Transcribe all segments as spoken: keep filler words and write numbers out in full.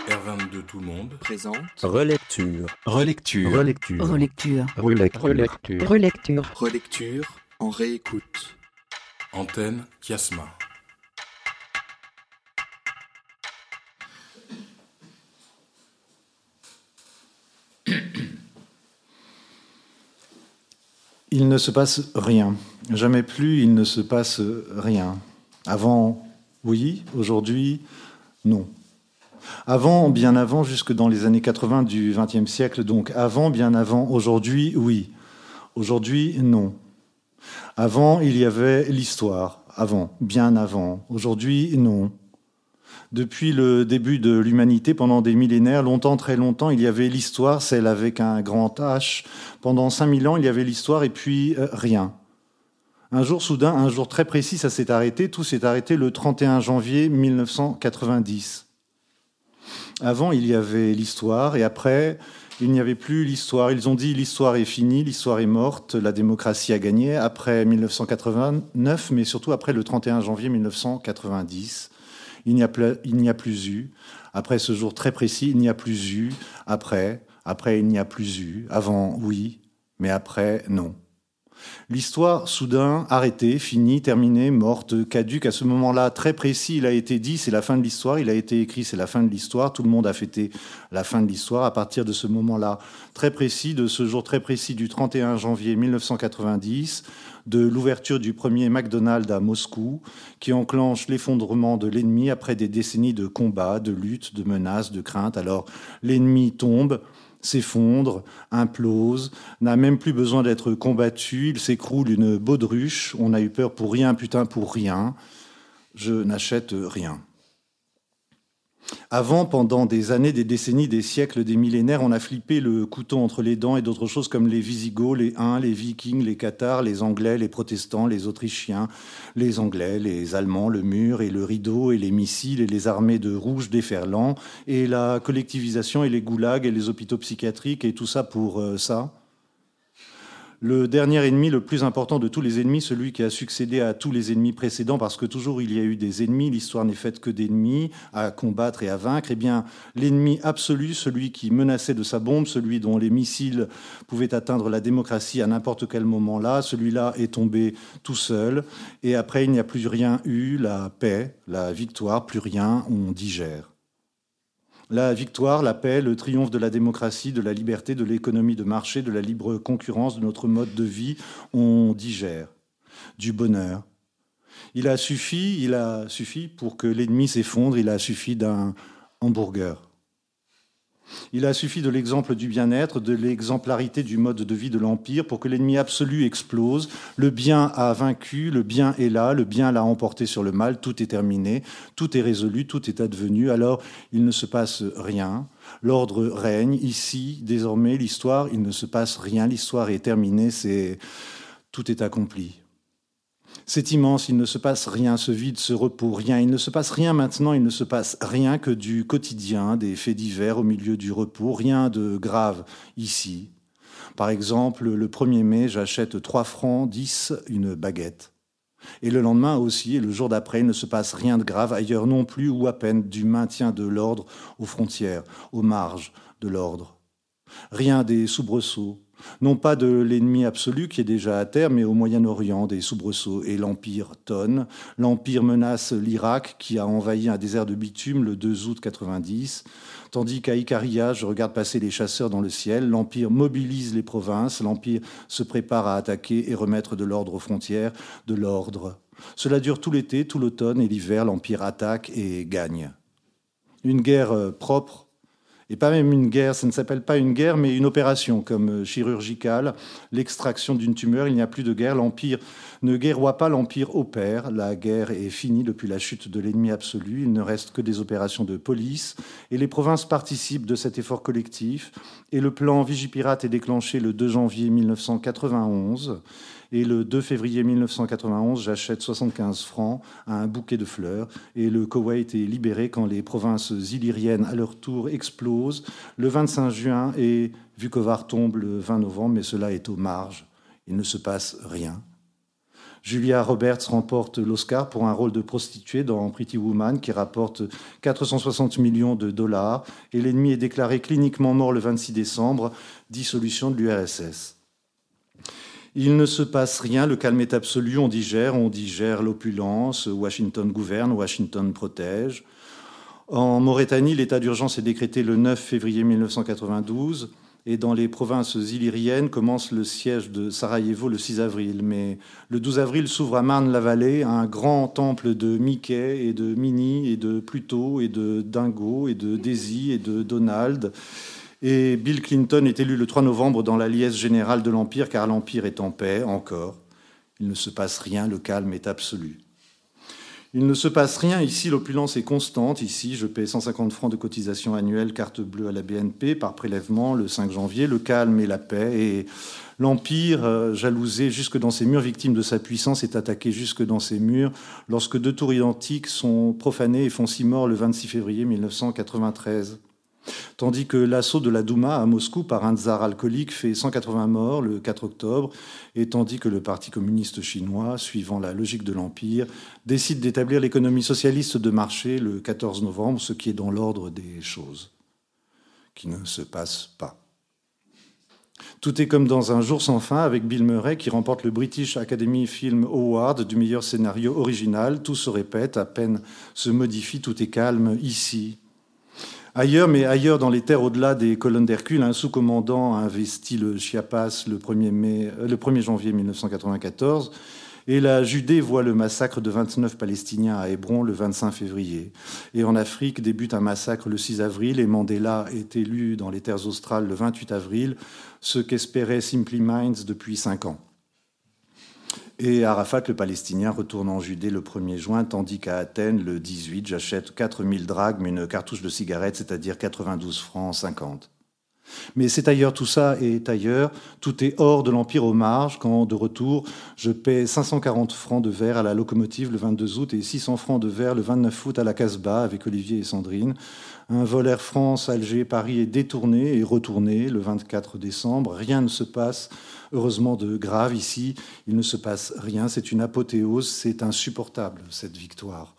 R vingt-deux Tout le monde présente Relecture. Relecture. Relecture. Relecture. Relecture. Relecture. Relecture en réécoute. Antenne Kiasma. Il ne se passe rien. Jamais plus il ne se passe rien. Avant, oui. Aujourd'hui, non. Avant, bien avant, jusque dans les années quatre-vingts du vingtième siècle. Donc avant, bien avant. Aujourd'hui, oui. Aujourd'hui, non. Avant, il y avait l'histoire. Avant, bien avant. Aujourd'hui, non. Depuis le début de l'humanité, pendant des millénaires, longtemps, très longtemps, il y avait l'histoire, celle avec un grand H. Pendant cinq mille ans, il y avait l'histoire et puis euh, rien. Un jour, soudain, un jour très précis, ça s'est arrêté. Tout s'est arrêté le trente et un janvier mille neuf cent quatre-vingt-dix. Avant, il y avait l'histoire et après, il n'y avait plus l'histoire. Ils ont dit l'histoire est finie, l'histoire est morte, la démocratie a gagné après mille neuf cent quatre-vingt-neuf, mais surtout après le trente et un janvier mille neuf cent quatre-vingt-dix. Il n'y a plus, il n'y a plus eu. Après ce jour très précis, il n'y a plus eu. Après, après, il n'y a plus eu. Avant, oui, mais après, non. L'histoire, soudain, arrêtée, finie, terminée, morte, caduque. À ce moment-là, très précis, il a été dit, c'est la fin de l'histoire. Il a été écrit, c'est la fin de l'histoire. Tout le monde a fêté la fin de l'histoire. À partir de ce moment-là, très précis, de ce jour très précis du trente et un janvier mille neuf cent quatre-vingt-dix, de l'ouverture du premier McDonald's à Moscou, qui enclenche l'effondrement de l'ennemi après des décennies de combats, de luttes, de menaces, de craintes. Alors, l'ennemi tombe, s'effondre, implose, n'a même plus besoin d'être combattu, il s'écroule une baudruche, on a eu peur pour rien, putain pour rien, je n'achète rien. Avant, pendant des années, des décennies, des siècles, des millénaires, on a flippé le couteau entre les dents et d'autres choses comme les Visigoths, les Huns, les Vikings, les Cathares, les Anglais, les Protestants, les Autrichiens, les Anglais, les Allemands, le mur et le rideau et les missiles et les armées de rouge déferlant et la collectivisation et les goulags et les hôpitaux psychiatriques et tout ça pour euh, ça. Le dernier ennemi, le plus important de tous les ennemis, celui qui a succédé à tous les ennemis précédents, parce que toujours il y a eu des ennemis, l'histoire n'est faite que d'ennemis à combattre et à vaincre, eh bien l'ennemi absolu, celui qui menaçait de sa bombe, celui dont les missiles pouvaient atteindre la démocratie à n'importe quel moment-là, celui-là est tombé tout seul, et après il n'y a plus rien eu, la paix, la victoire, plus rien, on digère. La victoire, la paix, le triomphe de la démocratie, de la liberté, de l'économie de marché, de la libre concurrence, de notre mode de vie, on digère du bonheur. Il a suffi, il a suffi pour que l'ennemi s'effondre, il a suffi d'un hamburger. Il a suffi de l'exemple du bien-être, de l'exemplarité du mode de vie de l'Empire pour que l'ennemi absolu explose. Le bien a vaincu, le bien est là, le bien l'a emporté sur le mal, tout est terminé, tout est résolu, tout est advenu. Alors, il ne se passe rien. L'ordre règne. Ici, désormais, l'histoire, il ne se passe rien. L'histoire est terminée, c'est... tout est accompli. C'est immense, il ne se passe rien, ce vide, ce repos, rien. Il ne se passe rien maintenant, il ne se passe rien que du quotidien, des faits divers au milieu du repos, rien de grave ici. Par exemple, le premier mai, j'achète trois francs dix une baguette. Et le lendemain aussi, et le jour d'après, il ne se passe rien de grave ailleurs non plus, ou à peine du maintien de l'ordre aux frontières, aux marges de l'ordre. Rien des soubresauts. Non pas de l'ennemi absolu qui est déjà à terre, mais au Moyen-Orient, des soubresauts. Et l'Empire tonne. L'Empire menace l'Irak, qui a envahi un désert de bitume le deux août quatre-vingt-dix. Tandis qu'à Ikaria, je regarde passer les chasseurs dans le ciel. L'Empire mobilise les provinces. L'Empire se prépare à attaquer et remettre de l'ordre aux frontières, de l'ordre. Cela dure tout l'été, tout l'automne et l'hiver. L'Empire attaque et gagne. Une guerre propre. Et pas même une guerre, ça ne s'appelle pas une guerre, mais une opération comme chirurgicale, l'extraction d'une tumeur, il n'y a plus de guerre, l'Empire ne guerroie pas, l'Empire opère, la guerre est finie depuis la chute de l'ennemi absolu, il ne reste que des opérations de police, et les provinces participent de cet effort collectif, et le plan Vigipirate est déclenché le deux janvier mille neuf cent quatre-vingt-onze, et le deux février mille neuf cent quatre-vingt-onze, j'achète soixante-quinze francs à un bouquet de fleurs. Et le Koweït est libéré quand les provinces illyriennes, à leur tour, explosent le vingt-cinq juin et Vukovar tombe le vingt novembre, mais cela est aux marges. Il ne se passe rien. Julia Roberts remporte l'Oscar pour un rôle de prostituée dans Pretty Woman qui rapporte quatre cent soixante millions de dollars et l'ennemi est déclaré cliniquement mort le vingt-six décembre, dissolution de l'U R S S. Il ne se passe rien, le calme est absolu, on digère, on digère l'opulence, Washington gouverne, Washington protège. En Mauritanie, l'état d'urgence est décrété le neuf février mille neuf cent quatre-vingt-douze. Et dans les provinces illyriennes commence le siège de Sarajevo le six avril. Mais le douze avril s'ouvre à Marne-la-Vallée un grand temple de Mickey et de Minnie et de Pluto et de Dingo et de Daisy et de Donald. Et Bill Clinton est élu le trois novembre dans la liesse générale de l'Empire, car l'Empire est en paix encore. Il ne se passe rien, le calme est absolu. Il ne se passe rien, ici l'opulence est constante, ici je paie cent cinquante francs de cotisation annuelle carte bleue à la B N P par prélèvement le cinq janvier, le calme et la paix, et l'Empire, euh, jalousé jusque dans ses murs, victime de sa puissance, est attaqué jusque dans ses murs lorsque deux tours identiques sont profanées et font six morts le vingt-six février mille neuf cent quatre-vingt-treize. Tandis que l'assaut de la Douma à Moscou par un tsar alcoolique fait cent quatre-vingts morts le quatre octobre, et tandis que le Parti communiste chinois, suivant la logique de l'Empire, décide d'établir l'économie socialiste de marché le quatorze novembre, ce qui est dans l'ordre des choses, qui ne se passe pas. Tout est comme dans Un jour sans fin avec Bill Murray qui remporte le British Academy Film Award du meilleur scénario original. Tout se répète, à peine se modifie, tout est calme ici. Ailleurs, mais ailleurs, dans les terres au-delà des colonnes d'Hercule, un sous-commandant a investi le Chiapas le premier, mai, le premier janvier mille neuf cent quatre-vingt-quatorze et la Judée voit le massacre de vingt-neuf Palestiniens à Hébron le vingt-cinq février. Et en Afrique débute un massacre le six avril et Mandela est élu dans les terres australes le vingt-huit avril, ce qu'espérait Simply Minds depuis cinq ans. Et Arafat, le Palestinien, retourne en Judée le premier juin, tandis qu'à Athènes, le dix-huit, j'achète quatre mille drachmes, une cartouche de cigarette, c'est-à-dire quatre-vingt-douze francs cinquante. Mais c'est ailleurs, tout ça est ailleurs, tout est hors de l'Empire aux marges, quand, de retour, je paie cinq cent quarante francs de verre à la locomotive le vingt-deux août et six cents francs de verre le vingt-neuf août à la Casbah avec Olivier et Sandrine. Un vol Air France, Alger, Paris est détourné et retourné le vingt-quatre décembre. Rien ne se passe, heureusement, de grave ici. Il ne se passe rien, c'est une apothéose, c'est insupportable, cette victoire.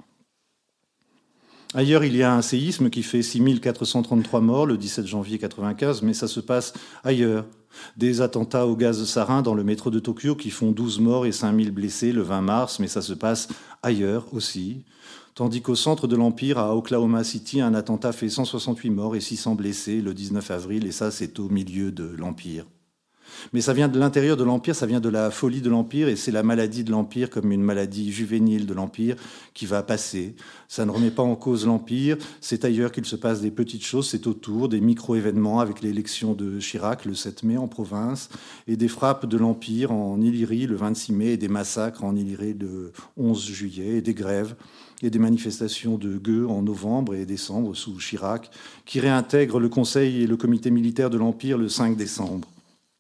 Ailleurs, il y a un séisme qui fait six mille quatre cent trente-trois morts le dix-sept janvier quatre-vingt-quinze, mais ça se passe ailleurs. Des attentats au gaz sarin dans le métro de Tokyo qui font douze morts et cinq mille blessés le vingt mars, mais ça se passe ailleurs aussi. Tandis qu'au centre de l'Empire, à Oklahoma City, un attentat fait cent soixante-huit morts et six cents blessés le dix-neuf avril, et ça, c'est au milieu de l'Empire. Mais ça vient de l'intérieur de l'Empire, ça vient de la folie de l'Empire, et c'est la maladie de l'Empire comme une maladie juvénile de l'Empire qui va passer. Ça ne remet pas en cause l'Empire, c'est ailleurs qu'il se passe des petites choses, c'est autour, des micro-événements avec l'élection de Chirac le sept mai en province, et des frappes de l'Empire en Illyrie le vingt-six mai, et des massacres en Illyrie le onze juillet, et des grèves, et des manifestations de gueux en novembre et décembre sous Chirac, qui réintègrent le Conseil et le comité militaire de l'Empire le cinq décembre.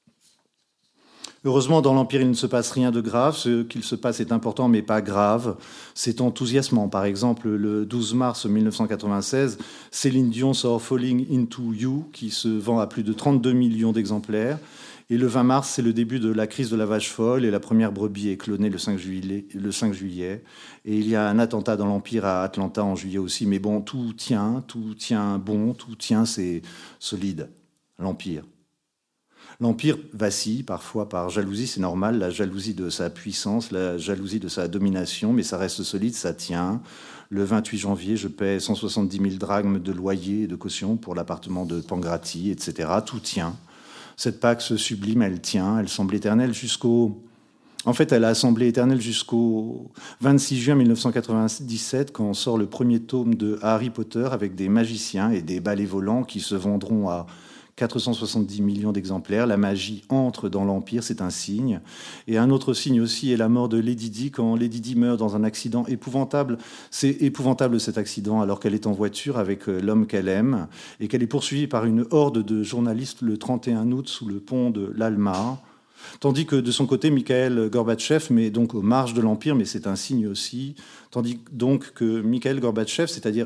Heureusement, dans l'Empire, il ne se passe rien de grave. Ce qu'il se passe est important, mais pas grave. C'est enthousiasmant. Par exemple, le douze mars mille neuf cent quatre-vingt-seize, Céline Dion sort Falling Into You, qui se vend à plus de trente-deux millions d'exemplaires. Et le vingt mars, c'est le début de la crise de la vache folle, et la première brebis est clonée le cinq juillet. Le cinq juillet. Et il y a un attentat dans l'Empire à Atlanta en juillet aussi. Mais bon, tout tient, tout tient bon, tout tient, c'est solide. L'Empire. L'Empire vacille parfois par jalousie, c'est normal, la jalousie de sa puissance, la jalousie de sa domination, mais ça reste solide, ça tient. Le vingt-huit janvier, je paie cent soixante-dix mille drachmes de loyer et de caution pour l'appartement de Pangrati, et cetera. Tout tient. Cette Pax sublime, elle tient, elle semble éternelle jusqu'au... En fait, elle a semblé éternelle jusqu'au vingt-six juin mille neuf cent quatre-vingt-dix-sept, quand sort le premier tome de Harry Potter avec des magiciens et des balais volants qui se vendront à quatre cent soixante-dix millions d'exemplaires. La magie entre dans l'Empire, c'est un signe. Et un autre signe aussi est la mort de Lady Di. Quand Lady Di meurt dans un accident épouvantable, c'est épouvantable cet accident, alors qu'elle est en voiture avec l'homme qu'elle aime et qu'elle est poursuivie par une horde de journalistes le trente et un août sous le pont de l'Alma. Tandis que de son côté, Mikhail Gorbatchev, mais donc aux marges de l'Empire, mais c'est un signe aussi, tandis donc que Mikhail Gorbatchev, c'est-à-dire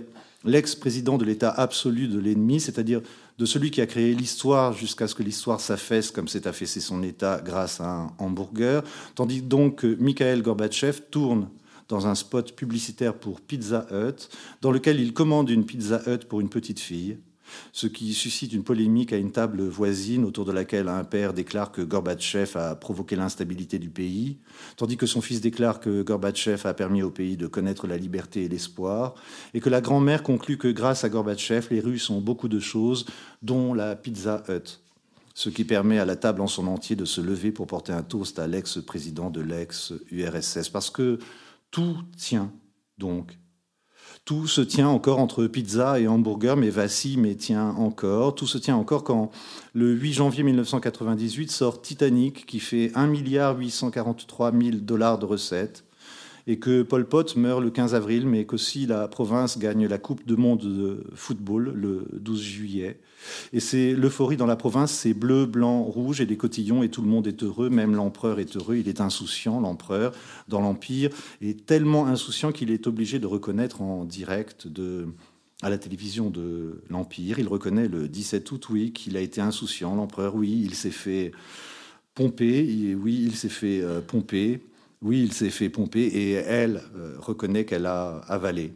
l'ex-président de l'état absolu de l'ennemi, c'est-à-dire de celui qui a créé l'histoire jusqu'à ce que l'histoire s'affaisse comme s'est affaissé son état grâce à un hamburger, tandis donc que Mikhail Gorbatchev tourne dans un spot publicitaire pour Pizza Hut, dans lequel il commande une Pizza Hut pour une petite fille, ce qui suscite une polémique à une table voisine autour de laquelle un père déclare que Gorbatchev a provoqué l'instabilité du pays, tandis que son fils déclare que Gorbatchev a permis au pays de connaître la liberté et l'espoir, et que la grand-mère conclut que grâce à Gorbatchev, les Russes ont beaucoup de choses, dont la Pizza Hut, ce qui permet à la table en son entier de se lever pour porter un toast à l'ex-président de l'ex-U R S S, parce que tout tient donc. Tout se tient encore entre pizza et hamburger, mais vacille, mais tient encore. Tout se tient encore quand le huit janvier mille neuf cent quatre-vingt-dix-huit sort Titanic, qui fait un milliard huit cent quarante-trois mille dollars de recettes, et que Pol Pot meurt le quinze avril, mais qu'aussi la province gagne la Coupe du monde de football le douze juillet. Et c'est l'euphorie dans la province, c'est bleu, blanc, rouge et des cotillons, et tout le monde est heureux, même l'empereur est heureux, il est insouciant, l'empereur, dans l'Empire, est tellement insouciant qu'il est obligé de reconnaître en direct de, à la télévision de l'Empire, il reconnaît le dix-sept août, oui, qu'il a été insouciant, l'empereur, oui, il s'est fait pomper, oui, il s'est fait euh, pomper, oui, il s'est fait pomper, et elle euh, reconnaît qu'elle a avalé.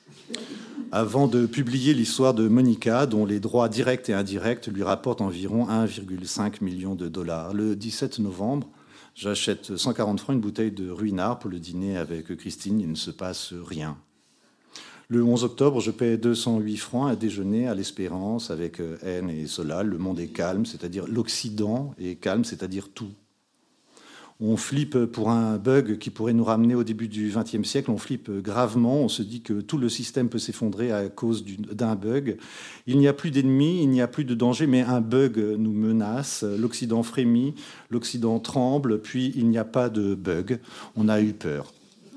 Avant de publier l'histoire de Monica, dont les droits directs et indirects lui rapportent environ un virgule cinq million de dollars. Le dix-sept novembre, j'achète cent quarante francs une bouteille de Ruinart pour le dîner avec Christine. Il ne se passe rien. Le onze octobre, je paie deux cent huit francs à déjeuner à l'Espérance avec N et Solal. Le monde est calme, c'est-à-dire l'Occident est calme, c'est-à-dire tout. On flippe pour un bug qui pourrait nous ramener au début du vingtième siècle. On flippe gravement. On se dit que tout le système peut s'effondrer à cause d'un bug. Il n'y a plus d'ennemis, il n'y a plus de danger, mais un bug nous menace. L'Occident frémit, l'Occident tremble, puis il n'y a pas de bug. On a eu peur.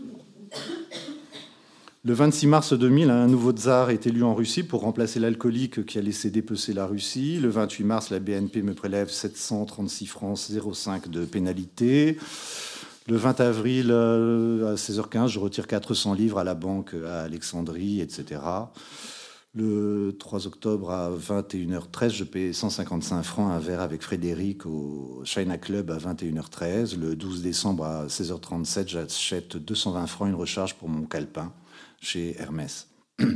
Le vingt-six mars deux mille, un nouveau tsar est élu en Russie pour remplacer l'alcoolique qui a laissé dépecer la Russie. Le vingt-huit mars, la B N P me prélève sept cent trente-six francs zéro cinq de pénalité. Le vingt avril, à seize heures quinze, je retire quatre cents livres à la banque à Alexandrie, et cetera. Le trois octobre, à vingt et une heures treize, je paie cent cinquante-cinq francs un verre avec Frédéric au China Club à vingt et une heures treize. Le douze décembre, à seize heures trente-sept, j'achète deux cent vingt francs une recharge pour mon calepin chez Hermès.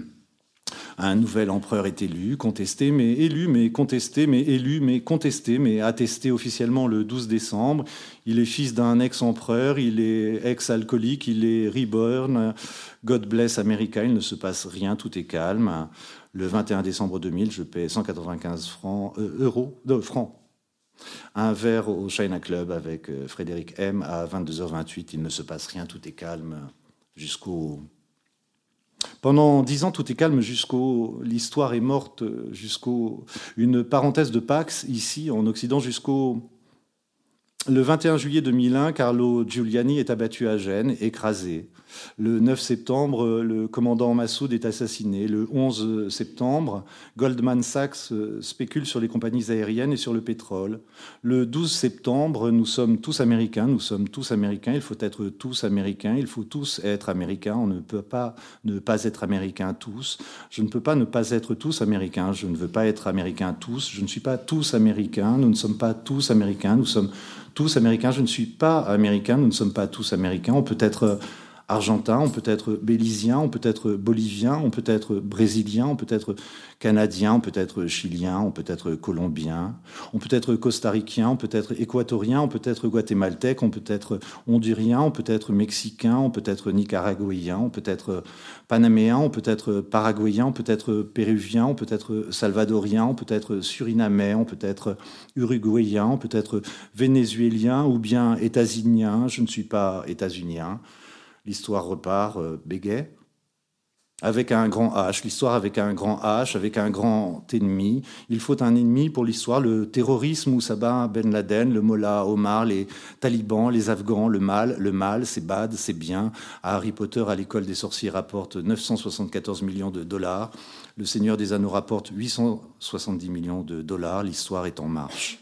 Un nouvel empereur est élu, contesté, mais élu, mais contesté, mais élu, mais contesté, mais attesté officiellement le douze décembre. Il est fils d'un ex-empereur, il est ex-alcoolique, il est reborn. God bless America, il ne se passe rien, tout est calme. Le vingt et un décembre deux mille, je paie cent quatre-vingt-quinze francs, euh, euros, non, francs. Un verre au China Club avec Frédéric M à vingt-deux heures vingt-huit, il ne se passe rien, tout est calme jusqu'au... Pendant dix ans, tout est calme jusqu'au... L'histoire est morte jusqu'au... Une parenthèse de Pax, ici, en Occident, jusqu'au... Le vingt et un juillet deux mille un, Carlo Giuliani est abattu à Gênes, écrasé. Le neuf septembre, le commandant Massoud est assassiné. Le onze septembre, Goldman Sachs spécule sur les compagnies aériennes et sur le pétrole. Le douze septembre, nous sommes tous américains, nous sommes tous américains, il faut être tous américains, il faut tous être américains, on ne peut pas ne pas être américains tous. Je ne peux pas ne pas être tous américains, je ne veux pas être américain tous, je ne suis pas tous américains, nous ne sommes pas tous américains, nous sommes tous américains, je ne suis pas américain, nous ne sommes pas tous américains, on peut être argentin, on peut être bélisien, on peut être bolivien, on peut être brésilien, on peut être canadien, on peut être chilien, on peut être colombien, on peut être costaricien, on peut être équatorien, on peut être guatémaltèque, on peut être hondurien, on peut être mexicain, on peut être nicaraguayen, on peut être panaméen, on peut être paraguayen, on peut être péruvien, on peut être salvadorien, on peut être surinamais, on peut être uruguayen, on peut être vénézuélien ou bien états-unien. Je ne suis pas états-unien. L'histoire repart, euh, bégaie, avec un grand H, l'histoire avec un grand H, avec un grand ennemi. Il faut un ennemi pour l'histoire, le terrorisme, Oussama Ben Laden, le Mollah Omar, les talibans, les Afghans, le mal, le mal, c'est bad, c'est bien. À Harry Potter, à l'école des sorciers, rapporte neuf cent soixante-quatorze millions de dollars. Le Seigneur des Anneaux rapporte huit cent soixante-dix millions de dollars. L'histoire est en marche.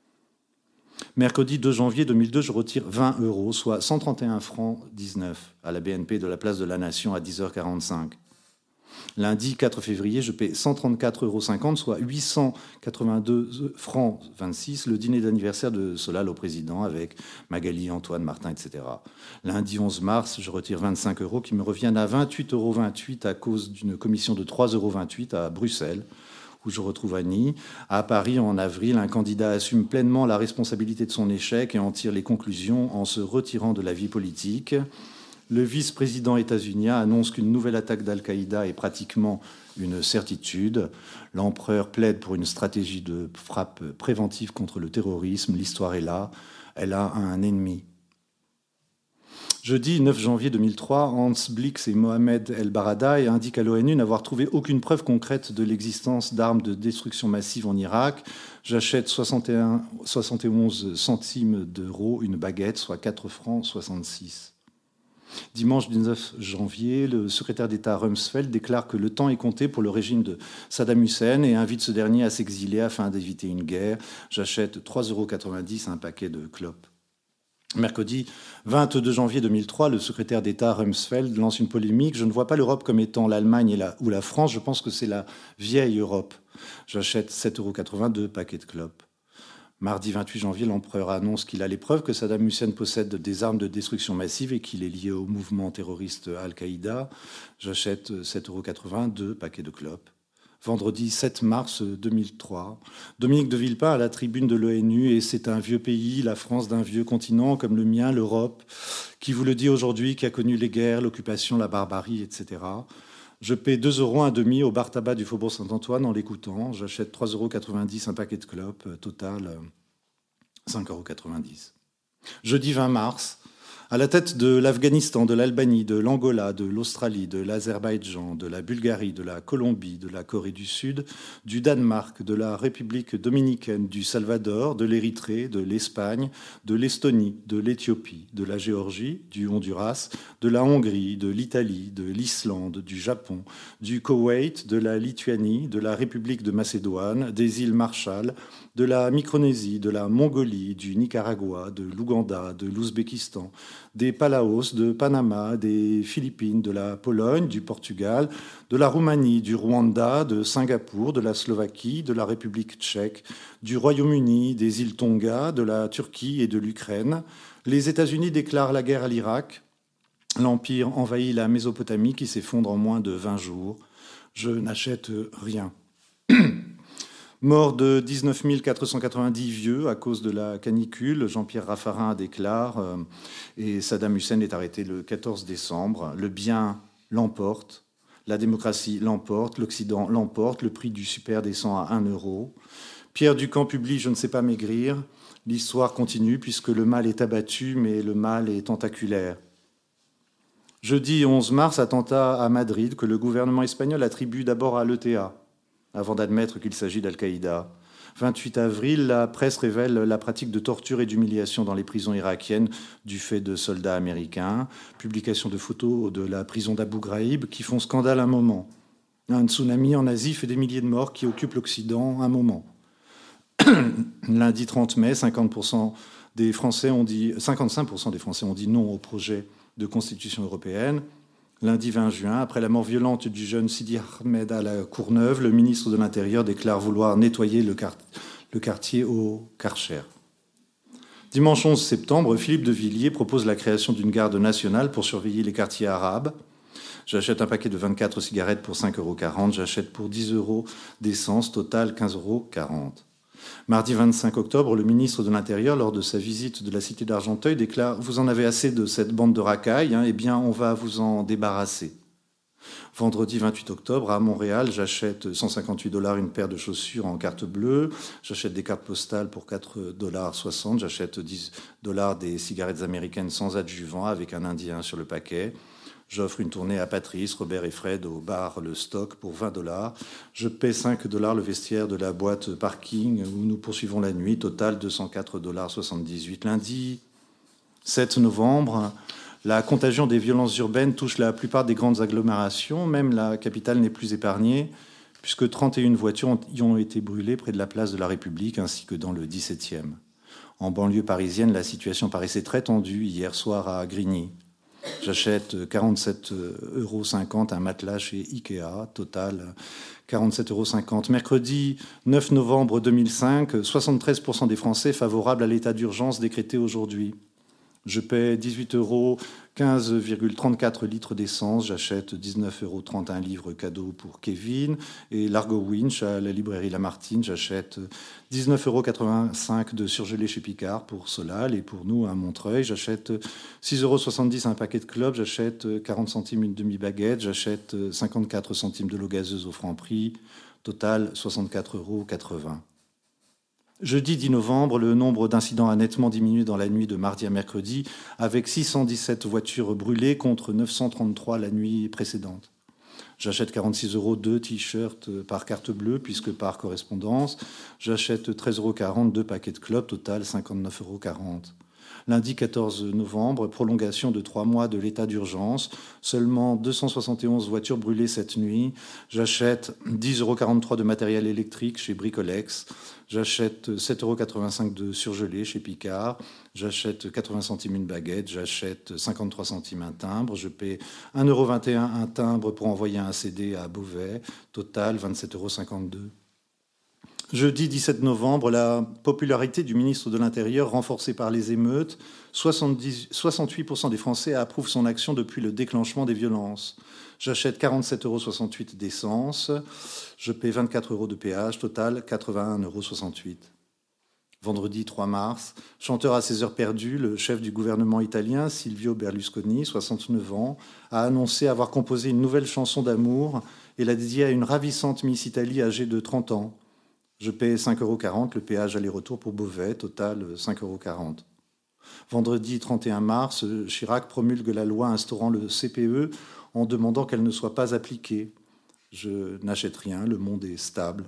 Mercredi deux janvier deux mille deux, je retire vingt euros, soit cent trente et un francs dix-neuf à la B N P de la place de la Nation à dix heures quarante-cinq. Lundi quatre février, je paie cent trente-quatre euros cinquante, soit huit cent quatre-vingt-deux francs vingt-six, le dîner d'anniversaire de Solal au président avec Magali, Antoine, Martin, et cetera. Lundi onze mars, je retire vingt-cinq euros qui me reviennent à vingt-huit euros vingt-huit à cause d'une commission de trois euros vingt-huit à Bruxelles, où je retrouve Annie. À Paris, en avril, un candidat assume pleinement la responsabilité de son échec et en tire les conclusions en se retirant de la vie politique. Le vice-président états-unien annonce qu'une nouvelle attaque d'Al-Qaïda est pratiquement une certitude. L'empereur plaide pour une stratégie de frappe préventive contre le terrorisme. L'histoire est là. Elle a un ennemi. Jeudi neuf janvier deux mille trois, Hans Blix et Mohamed El Baradei indiquent à l'ONU n'avoir trouvé aucune preuve concrète de l'existence d'armes de destruction massive en Irak. J'achète soixante et un, soixante et onze centimes d'euros une baguette, soit quatre francs soixante-six. Dimanche dix-neuf janvier, le secrétaire d'État Rumsfeld déclare que le temps est compté pour le régime de Saddam Hussein et invite ce dernier à s'exiler afin d'éviter une guerre. J'achète trois euros quatre-vingt-dix un paquet de clopes. Mercredi vingt-deux janvier deux mille trois, le secrétaire d'État Rumsfeld lance une polémique. Je ne vois pas l'Europe comme étant l'Allemagne et la, ou la France. Je pense que c'est la vieille Europe. J'achète sept euros quatre-vingt-deux paquets de clopes. Mardi vingt-huit janvier, l'empereur annonce qu'il a les preuves que Saddam Hussein possède des armes de destruction massive et qu'il est lié au mouvement terroriste Al-Qaïda. J'achète sept euros quatre-vingt-deux paquets de clopes. Vendredi sept mars deux mille trois, Dominique de Villepin à la tribune de l'ONU, et c'est un vieux pays, la France d'un vieux continent comme le mien, l'Europe, qui vous le dit aujourd'hui, qui a connu les guerres, l'occupation, la barbarie, et cetera. Je paie deux euros un demi au bar tabac du Faubourg Saint-Antoine en l'écoutant. J'achète trois euros quatre-vingt-dix un paquet de clopes, total cinq euros quatre-vingt-dix. Jeudi vingt mars, à la tête de l'Afghanistan, de l'Albanie, de l'Angola, de l'Australie, de l'Azerbaïdjan, de la Bulgarie, de la Colombie, de la Corée du Sud, du Danemark, de la République dominicaine, du Salvador, de l'Érythrée, de l'Espagne, de l'Estonie, de l'Éthiopie, de la Géorgie, du Honduras, de la Hongrie, de l'Italie, de l'Islande, du Japon, du Koweït, de la Lituanie, de la République de Macédoine, des îles Marshall, de la Micronésie, de la Mongolie, du Nicaragua, de l'Ouganda, de l'Ouzbékistan, des Palaos, de Panama, des Philippines, de la Pologne, du Portugal, de la Roumanie, du Rwanda, de Singapour, de la Slovaquie, de la République tchèque, du Royaume-Uni, des îles Tonga, de la Turquie et de l'Ukraine. Les États-Unis déclarent la guerre à l'Irak. L'Empire envahit la Mésopotamie qui s'effondre en moins de vingt jours. Je n'achète rien. Mort de dix-neuf mille quatre cent quatre-vingt-dix vieux à cause de la canicule, Jean-Pierre Raffarin déclare euh, et Saddam Hussein est arrêté le quatorze décembre. Le bien l'emporte, la démocratie l'emporte, l'Occident l'emporte, le prix du super descend à un euro. Pierre Ducamp publie « Je ne sais pas maigrir ». L'histoire continue puisque le mal est abattu, mais le mal est tentaculaire. Jeudi onze mars, attentat à Madrid que le gouvernement espagnol attribue d'abord à l'E T A. Avant d'admettre qu'il s'agit d'Al-Qaïda. vingt-huit avril, la presse révèle la pratique de torture et d'humiliation dans les prisons irakiennes du fait de soldats américains. Publication de photos de la prison d'Abu Ghraib qui font scandale un moment. Un tsunami en Asie fait des milliers de morts qui occupent l'Occident un moment. Lundi trente mai, cinquante pour cent des Français ont dit, cinquante-cinq pour cent des Français ont dit non au projet de constitution européenne. Lundi vingt juin, après la mort violente du jeune Sidi Ahmed à la Courneuve, le ministre de l'Intérieur déclare vouloir nettoyer le, quart- le quartier au Karcher. Dimanche onze septembre, Philippe de Villiers propose la création d'une garde nationale pour surveiller les quartiers arabes. J'achète un paquet de vingt-quatre cigarettes pour cinq euros quarante. J'achète pour dix euros d'essence, total quinze euros quarante. Mardi vingt-cinq octobre, le ministre de l'Intérieur, lors de sa visite de la cité d'Argenteuil, déclare « Vous en avez assez de cette bande de racailles, hein, eh bien, on va vous en débarrasser. » Vendredi vingt-huit octobre, à Montréal, j'achète cent cinquante-huit dollars une paire de chaussures en carte bleue. J'achète des cartes postales pour quatre dollars soixante. J'achète dix dollars des cigarettes américaines sans adjuvant avec un Indien sur le paquet. J'offre une tournée à Patrice, Robert et Fred au bar Le Stock pour vingt dollars. Je paie cinq dollars le vestiaire de la boîte parking où nous poursuivons la nuit. Total deux cent quatre dollars soixante-dix-huit. Lundi sept novembre, la contagion des violences urbaines touche la plupart des grandes agglomérations. Même la capitale n'est plus épargnée puisque trente et une voitures y ont été brûlées près de la place de la République ainsi que dans le dix-septième. En banlieue parisienne, la situation paraissait très tendue hier soir à Grigny. J'achète quarante-sept euros cinquante un matelas chez Ikea, total quarante-sept euros cinquante. Mercredi neuf novembre deux mille cinq, soixante-treize pour cent des Français favorables à l'état d'urgence décrété aujourd'hui. Je paie dix-huit euros quinze virgule trente-quatre litres d'essence. J'achète dix-neuf euros trente un livre cadeau pour Kevin. Et Largo Winch à la librairie Lamartine, j'achète dix-neuf euros quatre-vingt-cinq de surgelé chez Picard pour Solal. Et pour nous, à Montreuil, j'achète six euros soixante-dix un paquet de clopes. J'achète quarante centimes une demi-baguette. J'achète cinquante-quatre centimes de l'eau gazeuse au Franprix. Total, soixante-quatre euros quatre-vingts. Jeudi dix novembre, le nombre d'incidents a nettement diminué dans la nuit de mardi à mercredi, avec six cent dix-sept voitures brûlées contre neuf cent trente-trois la nuit précédente. J'achète quarante-six euros deux t-shirts par carte bleue, puisque par correspondance. J'achète treize euros quarante deux paquets de clopes, total cinquante-neuf euros quarante. Lundi quatorze novembre, prolongation de trois mois de l'état d'urgence. Seulement deux cent soixante et onze voitures brûlées cette nuit. J'achète dix euros quarante-trois de matériel électrique chez Bricolex. J'achète sept euros quatre-vingt-cinq de surgelé chez Picard. J'achète quatre-vingts centimes une baguette. J'achète cinquante-trois centimes un timbre. Je paie un euro vingt et un un timbre pour envoyer un C D à Beauvais. Total, vingt-sept euros cinquante-deux. Jeudi dix-sept novembre, la popularité du ministre de l'Intérieur renforcée par les émeutes. soixante-dix, soixante-huit pour cent des Français approuvent son action depuis le déclenchement des violences. J'achète quarante-sept euros soixante-huit d'essence. Je paie vingt-quatre euros de péage. Total, quatre-vingt-un euros soixante-huit. Vendredi trois mars, chanteur à ses heures perdues, le chef du gouvernement italien, Silvio Berlusconi, soixante-neuf ans, a annoncé avoir composé une nouvelle chanson d'amour et l'a dédiée à une ravissante Miss Italie âgée de trente ans. Je paie cinq euros quarante, le péage aller-retour pour Beauvais, total cinq euros quarante. Vendredi trente et un mars, Chirac promulgue la loi instaurant le C P E en demandant qu'elle ne soit pas appliquée. Je n'achète rien, le monde est stable.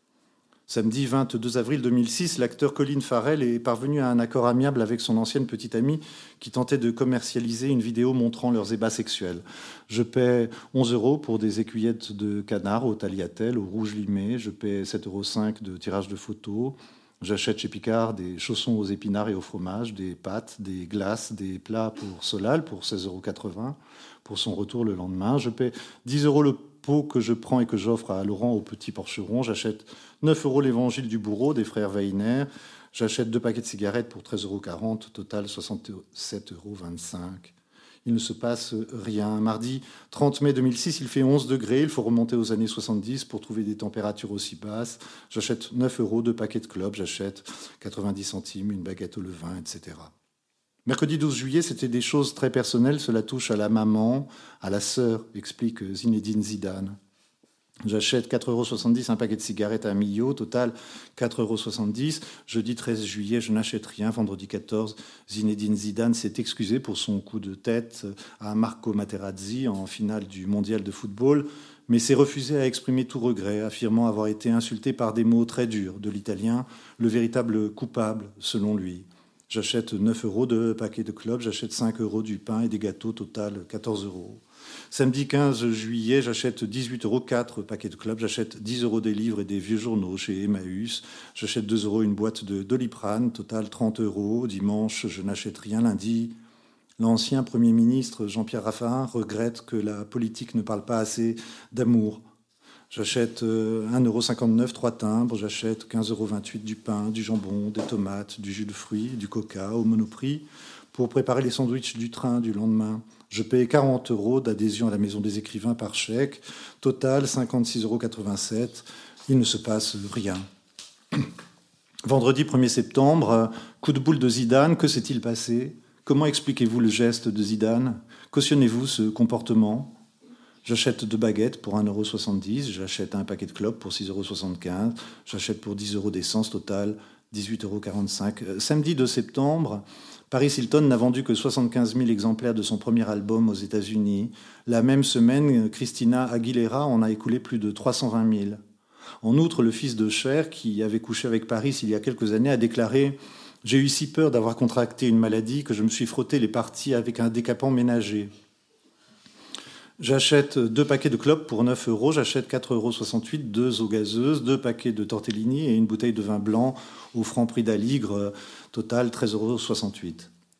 Samedi vingt-deux avril deux mille six, l'acteur Colin Farrell est parvenu à un accord amiable avec son ancienne petite amie qui tentait de commercialiser une vidéo montrant leurs ébats sexuels. Je paie onze euros pour des écuyettes de canard au tagliatelle, au rouge limé. Je paie sept euros cinq de tirage de photos. J'achète chez Picard des chaussons aux épinards et au fromage, des pâtes, des glaces, des plats pour Solal pour seize euros quatre-vingts pour son retour le lendemain. Je paie dix euros le pot que je prends et que j'offre à Laurent au Petit Porcheron. J'achète neuf euros l'Évangile du bourreau des frères Weiner. J'achète deux paquets de cigarettes pour treize euros quarante, total soixante-sept euros vingt-cinq. Il ne se passe rien. Mardi trente mai deux mille six, il fait onze degrés. Il faut remonter aux années soixante-dix pour trouver des températures aussi basses. J'achète neuf euros, deux paquets de clopes. J'achète quatre-vingt-dix centimes, une baguette au levain, et cetera. Mercredi douze juillet, c'était des choses très personnelles. Cela touche à la maman, à la sœur, explique Zinedine Zidane. J'achète quatre euros soixante-dix un paquet de cigarettes à Millau, total quatre euros soixante-dix. Jeudi treize juillet, je n'achète rien. Vendredi quatorze, Zinedine Zidane s'est excusé pour son coup de tête à Marco Materazzi en finale du mondial de football, mais s'est refusé à exprimer tout regret, affirmant avoir été insulté par des mots très durs de l'italien, le véritable coupable selon lui. J'achète neuf euros de paquets de clopes, j'achète cinq euros du pain et des gâteaux, total quatorze euros. Samedi quinze juillet, j'achète dix-huit euros quatre paquets de clopes, j'achète dix euros des livres et des vieux journaux chez Emmaüs, j'achète deux euros une boîte de Doliprane, total trente euros. Dimanche, je n'achète rien. Lundi, l'ancien Premier ministre Jean-Pierre Raffarin regrette que la politique ne parle pas assez d'amour. J'achète un euro cinquante-neuf, trois timbres, j'achète quinze euros vingt-huit du pain, du jambon, des tomates, du jus de fruits, du coca au Monoprix pour préparer les sandwichs du train du lendemain. Je paie quarante euros d'adhésion à la Maison des Écrivains par chèque. Total, cinquante-six euros quatre-vingt-sept. Il ne se passe rien. Vendredi premier septembre, coup de boule de Zidane. Que s'est-il passé ? Comment expliquez-vous le geste de Zidane ? Cautionnez-vous ce comportement ? J'achète deux baguettes pour un euro soixante-dix, j'achète un paquet de clopes pour six euros soixante-quinze, j'achète pour dix euros d'essence, total dix-huit euros quarante-cinq. Samedi deux septembre, Paris Hilton n'a vendu que soixante-quinze mille exemplaires de son premier album aux États-Unis. La même semaine, Christina Aguilera en a écoulé plus de trois cent vingt mille. En outre, le fils de Cher, qui avait couché avec Paris il y a quelques années, a déclaré « J'ai eu si peur d'avoir contracté une maladie que je me suis frotté les parties avec un décapant ménager ». J'achète deux paquets de clopes pour neuf euros, j'achète quatre euros soixante-huit, deux eaux gazeuses, deux paquets de tortellini et une bouteille de vin blanc au Franprix d'Aligre, total treize euros soixante-huit.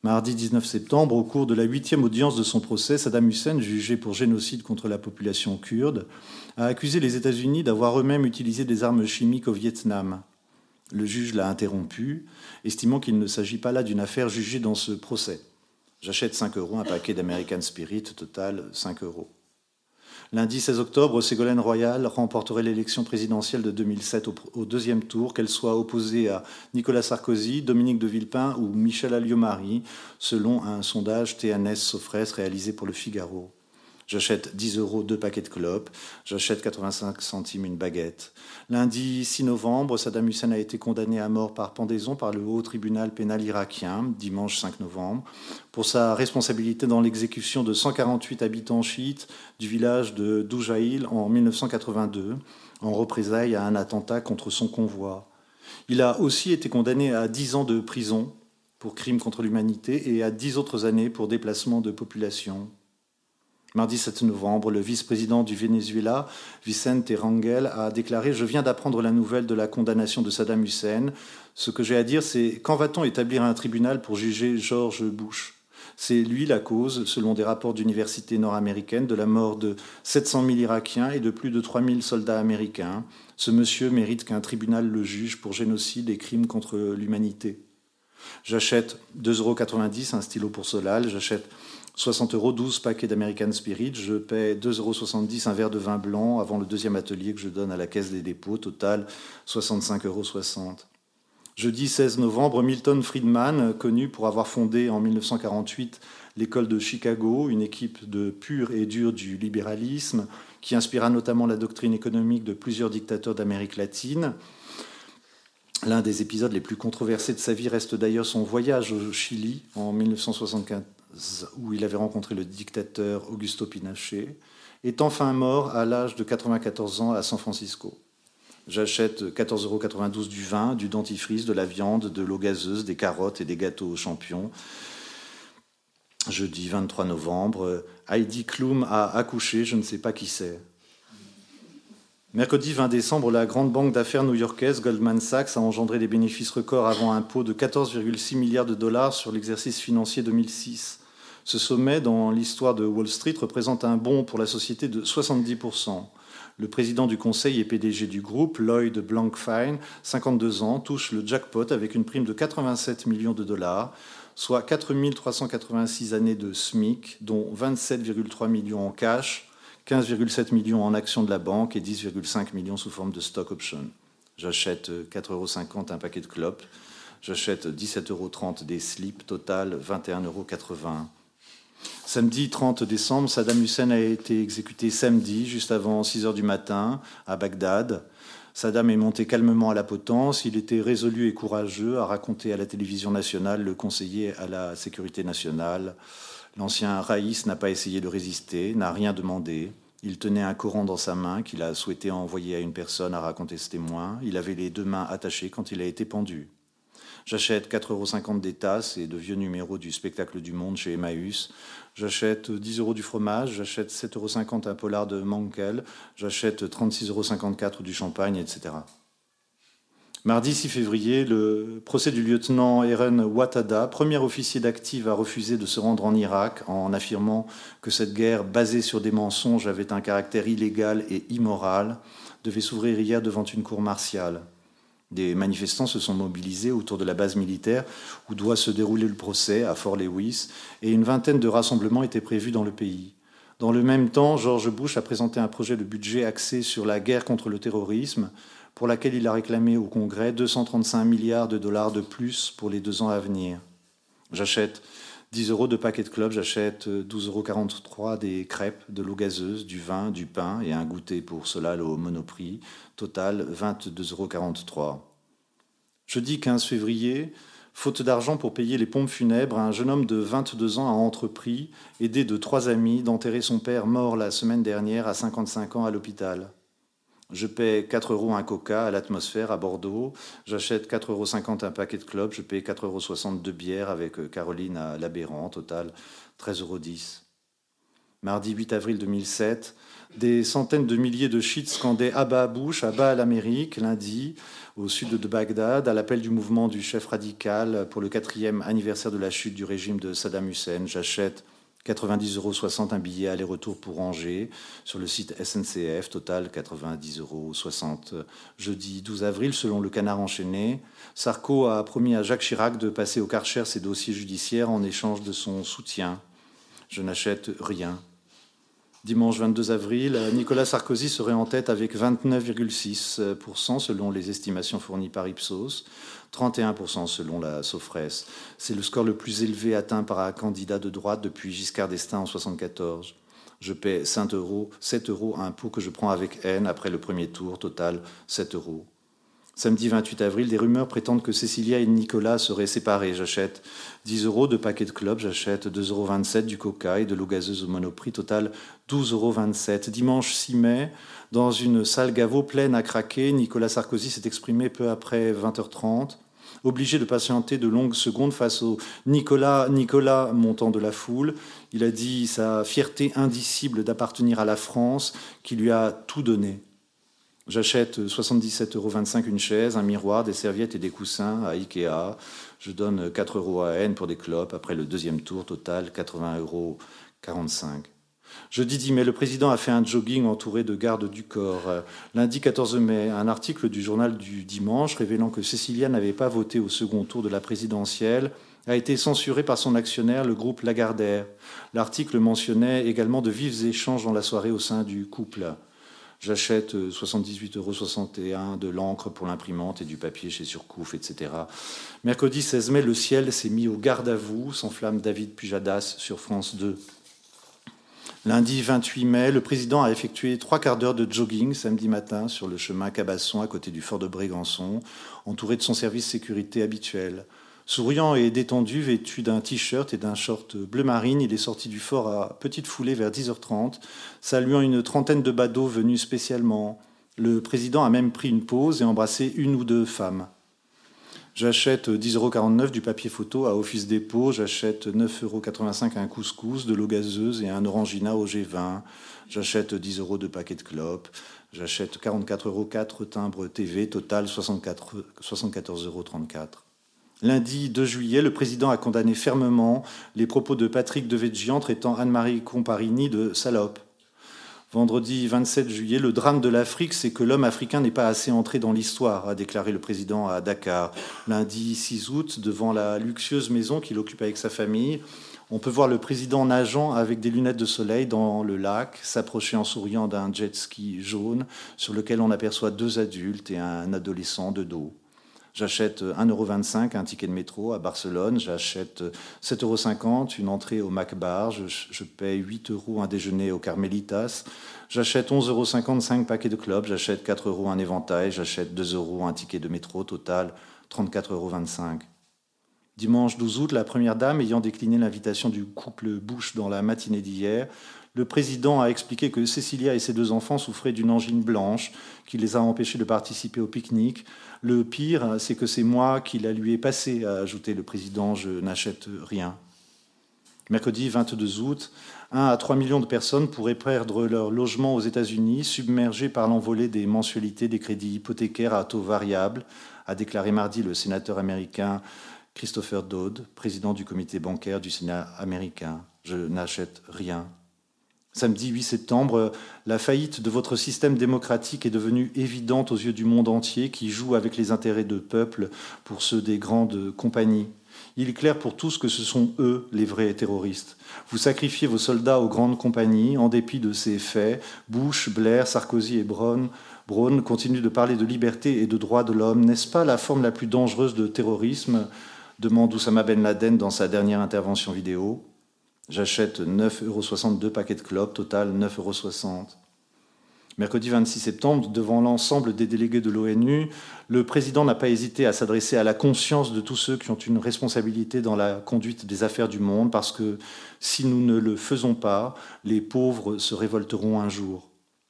Mardi dix-neuf septembre, au cours de la huitième audience de son procès, Saddam Hussein, jugé pour génocide contre la population kurde, a accusé les États-Unis d'avoir eux-mêmes utilisé des armes chimiques au Vietnam. Le juge l'a interrompu, estimant qu'il ne s'agit pas là d'une affaire jugée dans ce procès. J'achète cinq euros un paquet d'American Spirit, total cinq euros. Lundi seize octobre, Ségolène Royal remporterait l'élection présidentielle de deux mille sept au, au deuxième tour, qu'elle soit opposée à Nicolas Sarkozy, Dominique de Villepin ou Michel Alliot-Marie, selon un sondage T N S Sofres réalisé pour Le Figaro. J'achète dix euros deux paquets de clopes, j'achète quatre-vingt-cinq centimes une baguette. Lundi six novembre, Saddam Hussein a été condamné à mort par pendaison par le haut tribunal pénal irakien, dimanche cinq novembre, pour sa responsabilité dans l'exécution de cent quarante-huit habitants chiites du village de Doujaïl en mille neuf cent quatre-vingt-deux, en représailles à un attentat contre son convoi. Il a aussi été condamné à dix ans de prison pour crimes contre l'humanité et à dix autres années pour déplacement de population. Mardi sept novembre, le vice-président du Venezuela, Vicente Rangel, a déclaré « Je viens d'apprendre la nouvelle de la condamnation de Saddam Hussein. Ce que j'ai à dire, c'est quand va-t-on établir un tribunal pour juger George Bush ? C'est lui la cause, selon des rapports d'universités nord-américaines, de la mort de sept cent mille Irakiens et de plus de trois mille soldats américains. Ce monsieur mérite qu'un tribunal le juge pour génocide et crimes contre l'humanité. J'achète deux euros quatre-vingt-dix un stylo pour Solal, j'achète soixante euros, douze paquets d'American Spirit. Je paie deux euros soixante-dix un verre de vin blanc avant le deuxième atelier que je donne à la Caisse des dépôts. Total, soixante-cinq euros soixante. Jeudi seize novembre, Milton Friedman, connu pour avoir fondé en mille neuf cent quarante-huit l'école de Chicago, une équipe de pur et dur du libéralisme, qui inspira notamment la doctrine économique de plusieurs dictateurs d'Amérique latine. L'un des épisodes les plus controversés de sa vie reste d'ailleurs son voyage au Chili en mille neuf cent soixante-quinze, où il avait rencontré le dictateur Augusto Pinochet, est enfin mort à l'âge de quatre-vingt-quatorze ans à San Francisco. J'achète quatorze euros quatre-vingt-douze du vin, du dentifrice, de la viande, de l'eau gazeuse, des carottes et des gâteaux aux champignons. Jeudi vingt-trois novembre, Heidi Klum a accouché, je ne sais pas qui c'est. Mercredi vingt décembre, la grande banque d'affaires new-yorkaise Goldman Sachs a engendré des bénéfices records avant impôt de quatorze virgule six milliards de dollars sur l'exercice financier deux mille six. Ce sommet dans l'histoire de Wall Street représente un bond pour la société de soixante-dix pour cent. Le président du conseil et P D G du groupe, Lloyd Blankfein, cinquante-deux ans, touche le jackpot avec une prime de quatre-vingt-sept millions de dollars, soit quatre mille trois cent quatre-vingt-six années de S M I C, dont vingt-sept virgule trois millions en cash, quinze virgule sept millions en actions de la banque et dix virgule cinq millions sous forme de stock option. J'achète quatre euros cinquante un paquet de clopes. J'achète dix-sept euros trente des slips, total vingt et un euros quatre-vingts. Samedi trente décembre, Saddam Hussein a été exécuté samedi, juste avant six heures du matin, à Bagdad. Saddam est monté calmement à la potence. Il était résolu et courageux, a raconté à la télévision nationale le conseiller à la sécurité nationale. L'ancien Raïs n'a pas essayé de résister, n'a rien demandé. Il tenait un Coran dans sa main qu'il a souhaité envoyer à une personne, a raconté ce témoin. Il avait les deux mains attachées quand il a été pendu. J'achète quatre euros cinquante des tasses et de vieux numéros du spectacle du Monde chez Emmaüs. J'achète dix euros du fromage, j'achète sept euros cinquante un polar de Mankel, j'achète trente-six euros cinquante-quatre du champagne, et cetera. Mardi six février, le procès du lieutenant Eren Ouattara, premier officier d'active, a refusé de se rendre en Irak en affirmant que cette guerre, basée sur des mensonges, avait un caractère illégal et immoral, devait s'ouvrir hier devant une cour martiale. Des manifestants se sont mobilisés autour de la base militaire où doit se dérouler le procès à Fort Lewis et une vingtaine de rassemblements étaient prévus dans le pays. Dans le même temps, George Bush a présenté un projet de budget axé sur la guerre contre le terrorisme pour laquelle il a réclamé au Congrès deux cent trente-cinq milliards de dollars de plus pour les deux ans à venir. J'achète dix euros de paquets de clopes, j'achète douze euros quarante-trois des crêpes, de l'eau gazeuse, du vin, du pain et un goûter pour Solal au Monoprix. Total, vingt-deux euros quarante-trois. Jeudi quinze février, faute d'argent pour payer les pompes funèbres, un jeune homme de vingt-deux ans a entrepris, aidé de trois amis, d'enterrer son père mort la semaine dernière à cinquante-cinq ans à l'hôpital. Je paie quatre euros un coca à l'Atmosphère à Bordeaux. J'achète quatre euros cinquante un paquet de clopes. Je paie quatre euros soixante de bière avec Caroline à l'Abérant. Total, treize euros dix. Mardi huit avril deux mille sept, des centaines de milliers de chiites scandaient « Abba à Bush, Abba à l'Amérique » lundi, au sud de Bagdad, à l'appel du mouvement du chef radical pour le quatrième anniversaire de la chute du régime de Saddam Hussein. J'achète quatre-vingt-dix euros soixante un billet aller-retour pour Angers sur le site S N C F, total quatre-vingt-dix euros soixante. Jeudi douze avril, selon le Canard enchaîné, Sarko a promis à Jacques Chirac de passer au Karcher ses dossiers judiciaires en échange de son soutien. Je n'achète rien. Dimanche vingt-deux avril, Nicolas Sarkozy serait en tête avec vingt-neuf virgule six pour cent selon les estimations fournies par Ipsos, trente et un pour cent selon la Sofres. C'est le score le plus élevé atteint par un candidat de droite depuis Giscard d'Estaing en mille neuf cent soixante-quatorze. Je paie sept euros, sept euros impôt que je prends avec haine après le premier tour, total sept euros. Samedi vingt-huit avril, des rumeurs prétendent que Cécilia et Nicolas seraient séparés. J'achète dix euros de paquet de clopes, j'achète deux euros vingt-sept du coca et de l'eau gazeuse au Monoprix, total douze euros vingt-sept. Dimanche six mai, dans une salle Gaveau pleine à craquer, Nicolas Sarkozy s'est exprimé peu après vingt heures trente. Obligé de patienter de longues secondes face au Nicolas, Nicolas montant de la foule, il a dit sa fierté indicible d'appartenir à la France qui lui a tout donné. J'achète soixante-dix-sept euros vingt-cinq une chaise, un miroir, des serviettes et des coussins à Ikea. Je donne quatre euros à N pour des clopes. Après le deuxième tour, total quatre-vingts euros quarante-cinq. Jeudi dix mai, le président a fait un jogging entouré de gardes du corps. Lundi quatorze mai, un article du journal du dimanche révélant que Cécilia n'avait pas voté au second tour de la présidentielle a été censuré par son actionnaire, le groupe Lagardère. L'article mentionnait également de vifs échanges dans la soirée au sein du couple. J'achète soixante-dix-huit euros soixante et un de l'encre pour l'imprimante et du papier chez Surcouf, et cetera. Mercredi seize mai, le ciel s'est mis au garde à vous, s'enflamme David Pujadas sur France deux. Lundi vingt-huit mai, le président a effectué trois quarts d'heure de jogging samedi matin sur le chemin Cabasson à côté du fort de Brégançon, entouré de son service sécurité habituel. Souriant et détendu, vêtu d'un t-shirt et d'un short bleu marine, il est sorti du fort à petite foulée vers dix heures trente, saluant une trentaine de badauds venus spécialement. Le président a même pris une pause et embrassé une ou deux femmes. J'achète dix euros quarante-neuf du papier photo à Office Dépôt, j'achète neuf euros quatre-vingt-cinq un couscous, de l'eau gazeuse et un orangina au G vingt. J'achète dix euros de paquets de clopes. J'achète quarante-quatre euros quatre timbres T V, total soixante-quatorze euros trente-quatre. Lundi deux juillet, le président a condamné fermement les propos de Patrick Devedjian traitant Anne-Marie Comparini de salope. Vendredi vingt-sept juillet, le drame de l'Afrique, c'est que l'homme africain n'est pas assez entré dans l'histoire, a déclaré le président à Dakar. Lundi six août, devant la luxueuse maison qu'il occupe avec sa famille, on peut voir le président nageant avec des lunettes de soleil dans le lac, s'approcher en souriant d'un jet ski jaune sur lequel on aperçoit deux adultes et un adolescent de dos. J'achète un euro vingt-cinq un ticket de métro à Barcelone. J'achète sept euros cinquante une entrée au Mac Bar. Je, je paye huit euros un déjeuner au Carmelitas. J'achète onze euros cinquante cinq paquets de clopes. J'achète quatre euros un éventail. J'achète deux euros un ticket de métro. Total, trente-quatre euros vingt-cinq. Dimanche douze août, la première dame ayant décliné l'invitation du couple Bush dans la matinée d'hier, le président a expliqué que Cécilia et ses deux enfants souffraient d'une angine blanche qui les a empêchés de participer au pique-nique. Le pire, c'est que c'est moi qui la lui ai passée, a ajouté le président. Je n'achète rien. Mercredi vingt-deux août, un à trois millions de personnes pourraient perdre leur logement aux États-Unis, submergés par l'envolée des mensualités des crédits hypothécaires à taux variable, a déclaré mardi le sénateur américain Christopher Dodd, président du comité bancaire du Sénat américain. Je n'achète rien. Samedi huit septembre, la faillite de votre système démocratique est devenue évidente aux yeux du monde entier qui joue avec les intérêts de peuple pour ceux des grandes compagnies. Il est clair pour tous que ce sont eux les vrais terroristes. Vous sacrifiez vos soldats aux grandes compagnies. En dépit de ces faits, Bush, Blair, Sarkozy et Brown, Brown continuent de parler de liberté et de droits de l'homme. N'est-ce pas la forme la plus dangereuse de terrorisme ? Demande Oussama Ben Laden dans sa dernière intervention vidéo. J'achète neuf euros soixante-deux paquets de clopes, total neuf euros soixante. Mercredi vingt-six septembre, devant l'ensemble des délégués de l'ONU, le président n'a pas hésité à s'adresser à la conscience de tous ceux qui ont une responsabilité dans la conduite des affaires du monde, parce que si nous ne le faisons pas, les pauvres se révolteront un jour.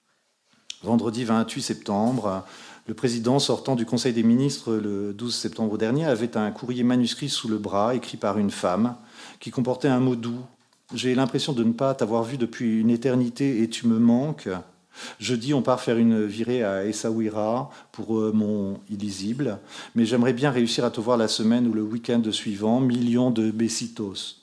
Vendredi vingt-huit septembre, le président, sortant du Conseil des ministres le douze septembre dernier, avait un courrier manuscrit sous le bras, écrit par une femme, qui comportait un mot doux. J'ai l'impression de ne pas t'avoir vu depuis une éternité et tu me manques. Jeudi, on part faire une virée à Essaouira pour euh, mon illisible, mais j'aimerais bien réussir à te voir la semaine ou le week-end suivant. Millions de besitos.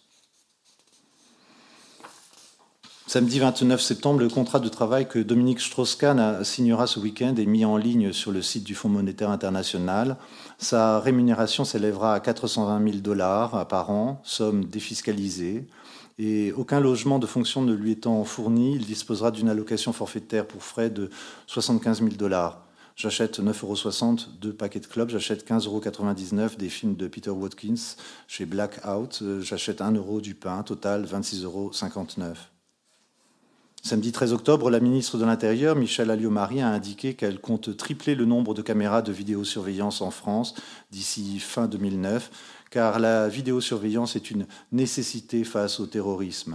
Samedi vingt-neuf septembre, le contrat de travail que Dominique Strauss-Kahn signera ce week-end est mis en ligne sur le site du Fonds monétaire international. Sa rémunération s'élèvera à quatre cent vingt mille dollars par an, somme défiscalisée. Et aucun logement de fonction ne lui étant fourni, il disposera d'une allocation forfaitaire pour frais de soixante-quinze mille dollars. J'achète neuf euros soixante, deux paquets de clubs. J'achète quinze euros quatre-vingt-dix-neuf des films de Peter Watkins chez Blackout. J'achète un euro du pain, total vingt-six euros cinquante-neuf. Samedi treize octobre, la ministre de l'Intérieur, Michèle Alliot-Marie, a indiqué qu'elle compte tripler le nombre de caméras de vidéosurveillance en France d'ici fin deux mille neuf, car la vidéosurveillance est une nécessité face au terrorisme.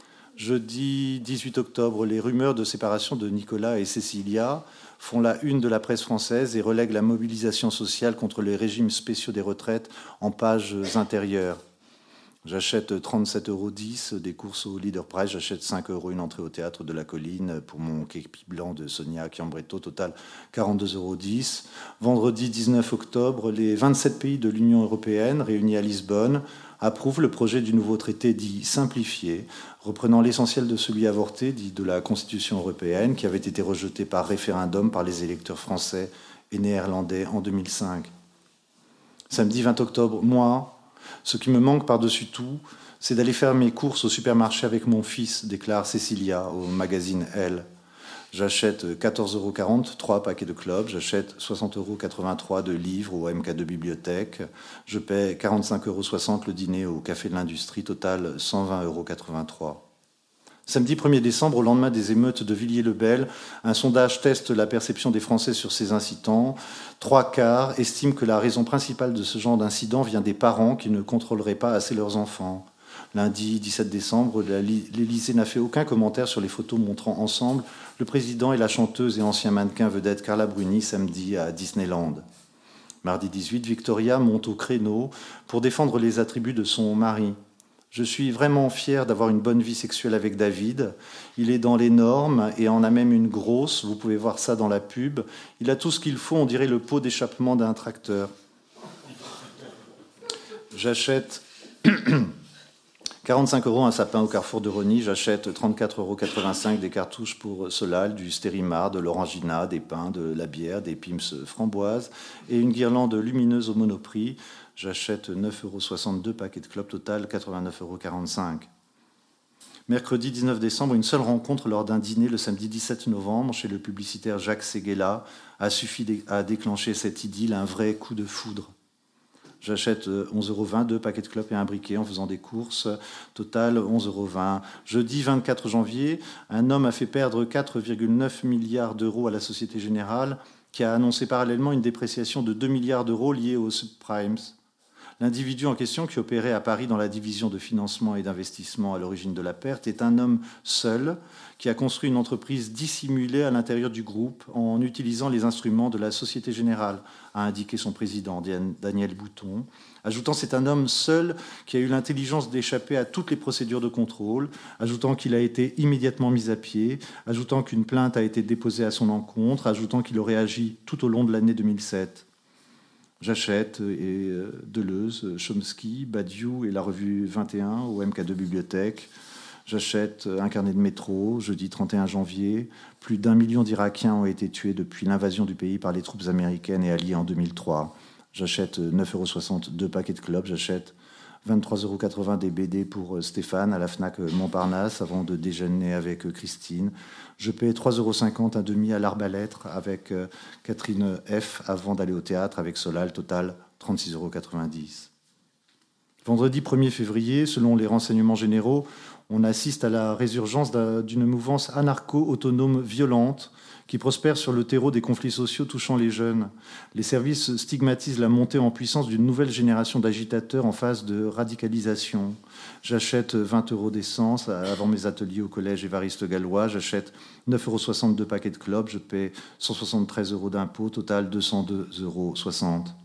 Jeudi dix-huit octobre, les rumeurs de séparation de Nicolas et Cécilia font la une de la presse française et relèguent la mobilisation sociale contre les régimes spéciaux des retraites en pages intérieures. J'achète trente-sept euros dix des courses au Leader Price. J'achète cinq euros une entrée au théâtre de la Colline pour mon képi blanc de Sonia Chiambretto. Total quarante-deux euros dix. Vendredi dix-neuf octobre, les vingt-sept pays de l'Union européenne réunis à Lisbonne approuvent le projet du nouveau traité dit simplifié, reprenant l'essentiel de celui avorté, dit de la Constitution européenne, qui avait été rejeté par référendum par les électeurs français et néerlandais en deux mille cinq. Samedi vingt octobre, moi... Ce qui me manque par-dessus tout, c'est d'aller faire mes courses au supermarché avec mon fils, déclare Cécilia au magazine Elle. J'achète quatorze euros quarante, trois paquets de clubs. J'achète soixante euros quatre-vingt-trois de livres au M K deux Bibliothèque. Je paie quarante-cinq euros soixante le dîner au Café de l'Industrie, total cent vingt euros quatre-vingt-trois. Samedi premier décembre, au lendemain des émeutes de Villiers-le-Bel, un sondage teste la perception des Français sur ces incidents. Trois quarts estiment que la raison principale de ce genre d'incident vient des parents qui ne contrôleraient pas assez leurs enfants. Lundi dix-sept décembre, l'Élysée n'a fait aucun commentaire sur les photos montrant ensemble le président et la chanteuse et ancien mannequin vedette Carla Bruni samedi à Disneyland. Mardi dix-huit, Victoria monte au créneau pour défendre les attributs de son mari. Je suis vraiment fier d'avoir une bonne vie sexuelle avec David. Il est dans les normes et en a même une grosse. Vous pouvez voir ça dans la pub. Il a tout ce qu'il faut, on dirait le pot d'échappement d'un tracteur. J'achète quarante-cinq euros un sapin au Carrefour de Rony. J'achète trente-quatre euros quatre-vingt-cinq des cartouches pour Solal, du Stérimar, de l'Orangina, des pains, de la bière, des Pims framboises et une guirlande lumineuse au Monoprix. J'achète neuf euros soixante-deux paquets de clopes, total quatre-vingt-neuf euros quarante-cinq. Mercredi dix-neuf décembre, une seule rencontre lors d'un dîner le samedi dix-sept novembre chez le publicitaire Jacques Séguéla a suffi à déclencher cette idylle, un vrai coup de foudre. J'achète onze euros vingt, deux paquets de clopes et un briquet en faisant des courses. Total onze euros vingt. Jeudi vingt-quatre janvier, un homme a fait perdre quatre virgule neuf milliards d'euros à la Société Générale, qui a annoncé parallèlement une dépréciation de deux milliards d'euros liée aux subprimes. L'individu en question, qui opérait à Paris dans la division de financement et d'investissement à l'origine de la perte, est un homme seul qui a construit une entreprise dissimulée à l'intérieur du groupe en utilisant les instruments de la Société Générale, a indiqué son président, Daniel Bouton. Ajoutant, c'est un homme seul qui a eu l'intelligence d'échapper à toutes les procédures de contrôle, ajoutant qu'il a été immédiatement mis à pied, ajoutant qu'une plainte a été déposée à son encontre, ajoutant qu'il aurait agi tout au long de l'année deux mille sept. J'achète et Deleuze, Chomsky, Badiou et la revue vingt et un au M K deux Bibliothèque. J'achète un carnet de métro, jeudi trente et un janvier. Plus d'un million d'Irakiens ont été tués depuis l'invasion du pays par les troupes américaines et alliées en deux mille trois. J'achète neuf euros soixante, deux paquets de clopes. J'achète vingt-trois euros quatre-vingts des B D pour Stéphane à la Fnac Montparnasse avant de déjeuner avec Christine. Je paie trois euros cinquante un demi à l'Arbalètre avec Catherine F avant d'aller au théâtre avec Solal, total trente-six euros quatre-vingt-dix. Vendredi premier février, selon les renseignements généraux, on assiste à la résurgence d'une mouvance anarcho-autonome violente qui prospère sur le terreau des conflits sociaux touchant les jeunes. Les services stigmatisent la montée en puissance d'une nouvelle génération d'agitateurs en phase de radicalisation. J'achète vingt euros d'essence avant mes ateliers au collège Évariste Gallois. J'achète neuf euros soixante-deux paquets de clopes. Je paie cent soixante-treize euros d'impôts. Total deux cent deux euros soixante.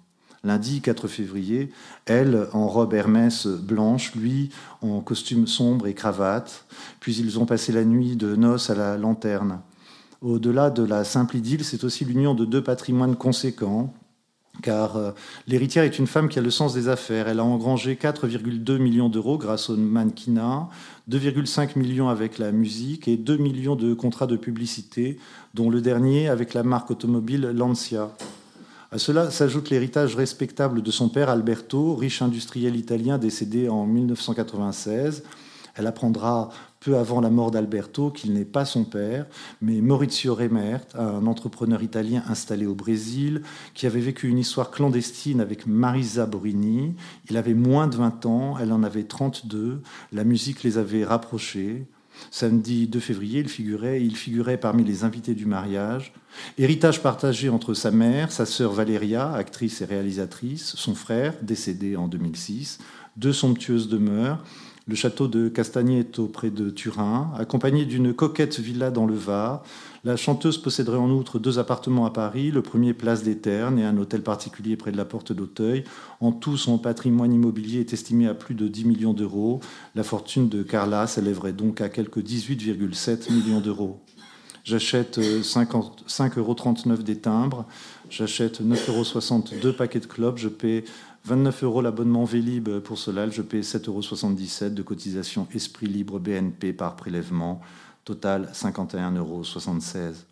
Lundi quatre février, elle en robe Hermès blanche, lui en costume sombre et cravate. Puis ils ont passé la nuit de noces à la lanterne. Au-delà de la simple idylle, c'est aussi l'union de deux patrimoines conséquents, car euh, l'héritière est une femme qui a le sens des affaires. Elle a engrangé quatre virgule deux millions d'euros grâce au mannequinat, deux virgule cinq millions avec la musique et deux millions de contrats de publicité, dont le dernier avec la marque automobile Lancia. À cela s'ajoute l'héritage respectable de son père Alberto, riche industriel italien décédé en dix-neuf cent quatre-vingt-seize. Elle apprendra peu avant la mort d'Alberto qu'il n'est pas son père, mais Maurizio Remert, un entrepreneur italien installé au Brésil, qui avait vécu une histoire clandestine avec Marisa Borini. Il avait moins de vingt ans, elle en avait trente-deux. La musique les avait rapprochés. Samedi deux février, il figurait, il figurait parmi les invités du mariage. Héritage partagé entre sa mère, sa sœur Valéria, actrice et réalisatrice, son frère, décédé en deux mille six, deux somptueuses demeures, le château de Castagneto près de Turin, accompagné d'une coquette villa dans le Var. La chanteuse posséderait en outre deux appartements à Paris, le premier place des Ternes et un hôtel particulier près de la Porte d'Auteuil. En tout, son patrimoine immobilier est estimé à plus de dix millions d'euros. La fortune de Carla s'élèverait donc à quelque dix-huit virgule sept millions d'euros. J'achète cinq euros trente-neuf des timbres, j'achète neuf euros soixante deux paquets de clopes, je paie vingt-neuf euros l'abonnement Vélib pour Solal, je paie sept euros soixante-dix-sept de cotisation Esprit Libre B N P par prélèvement, total cinquante et un euros soixante-seize.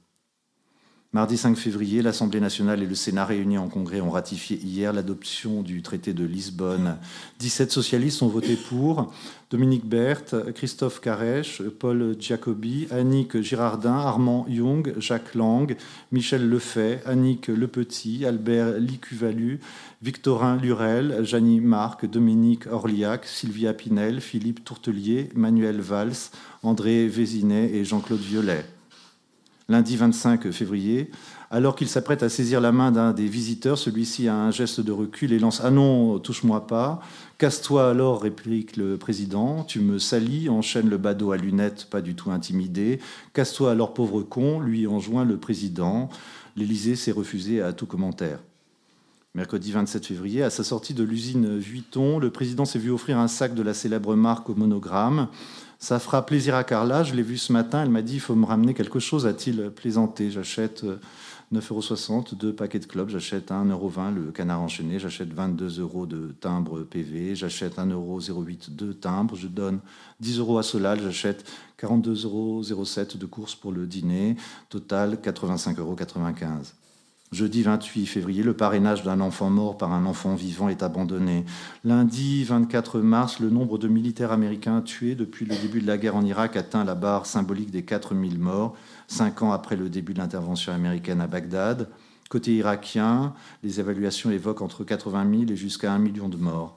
Mardi cinq février, l'Assemblée nationale et le Sénat réunis en congrès ont ratifié hier l'adoption du traité de Lisbonne. dix-sept socialistes ont voté pour. Dominique Berthe, Christophe Carèche, Paul Giacobi, Annick Girardin, Armand Young, Jacques Lang, Michel Lefay, Annick Lepetit, Albert Licuvalu, Victorin Lurel, Jeannie Marc, Dominique Orliac, Sylvia Pinel, Philippe Tourtelier, Manuel Valls, André Vézinet et Jean-Claude Violet. Lundi vingt-cinq février, alors qu'il s'apprête à saisir la main d'un des visiteurs, celui-ci a un geste de recul et lance « Ah non, touche-moi pas !»« Casse-toi alors », réplique le président. « Tu me salis », enchaîne le badaud à lunettes, pas du tout intimidé. « Casse-toi alors, pauvre con », lui enjoint le président. L'Élysée s'est refusé à tout commentaire. Mercredi vingt-sept février, à sa sortie de l'usine Vuitton, le président s'est vu offrir un sac de la célèbre marque au monogramme. Ça fera plaisir à Carla, je l'ai vue ce matin, elle m'a dit « il faut me ramener quelque chose », a-t-il plaisanté. J'achète neuf euros soixante, deux paquets de clopes, j'achète un euro vingt le canard enchaîné, j'achète vingt-deux euros de timbre P V, j'achète un euro zéro huit de timbre, je donne dix euros à Solal, j'achète quarante-deux euros zéro sept de courses pour le dîner, total quatre-vingt-cinq euros quatre-vingt-quinze. Jeudi vingt-huit février, le parrainage d'un enfant mort par un enfant vivant est abandonné. Lundi vingt-quatre mars, le nombre de militaires américains tués depuis le début de la guerre en Irak atteint la barre symbolique des quatre mille morts, cinq ans après le début de l'intervention américaine à Bagdad. Côté irakien, les évaluations évoquent entre quatre-vingt mille et jusqu'à un million de morts.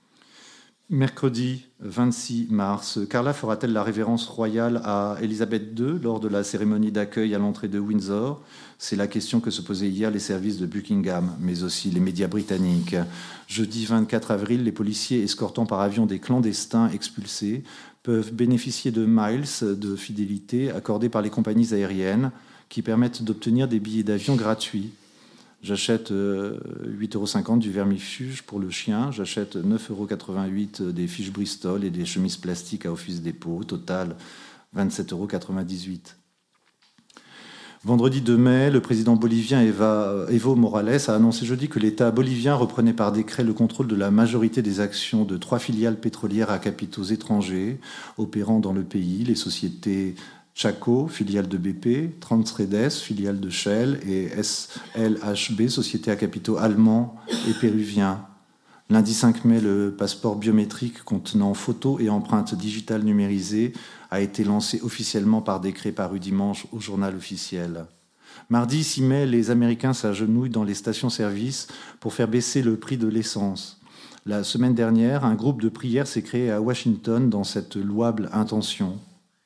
Mercredi vingt-six mars, Carla fera-t-elle la révérence royale à Élisabeth deux lors de la cérémonie d'accueil à l'entrée de Windsor ? C'est la question que se posaient hier les services de Buckingham, mais aussi les médias britanniques. Jeudi vingt-quatre avril, les policiers escortant par avion des clandestins expulsés peuvent bénéficier de miles de fidélité accordés par les compagnies aériennes qui permettent d'obtenir des billets d'avion gratuits. J'achète huit euros cinquante du vermifuge pour le chien. J'achète neuf euros quatre-vingt-huit des fiches Bristol et des chemises plastiques à Office Dépôt. Total, vingt-sept euros quatre-vingt-dix-huit. Vendredi deux mai, le président bolivien Eva, Evo Morales a annoncé jeudi que l'État bolivien reprenait par décret le contrôle de la majorité des actions de trois filiales pétrolières à capitaux étrangers opérant dans le pays, les sociétés Chaco, filiale de B P, Transredes, filiale de Shell, et S L H B, société à capitaux allemands et péruviens. Lundi cinq mai, le passeport biométrique contenant photos et empreintes digitales numérisées a été lancé officiellement par décret paru dimanche au journal officiel. Mardi six mai, les Américains s'agenouillent dans les stations-service pour faire baisser le prix de l'essence. La semaine dernière, un groupe de prière s'est créé à Washington dans cette louable intention.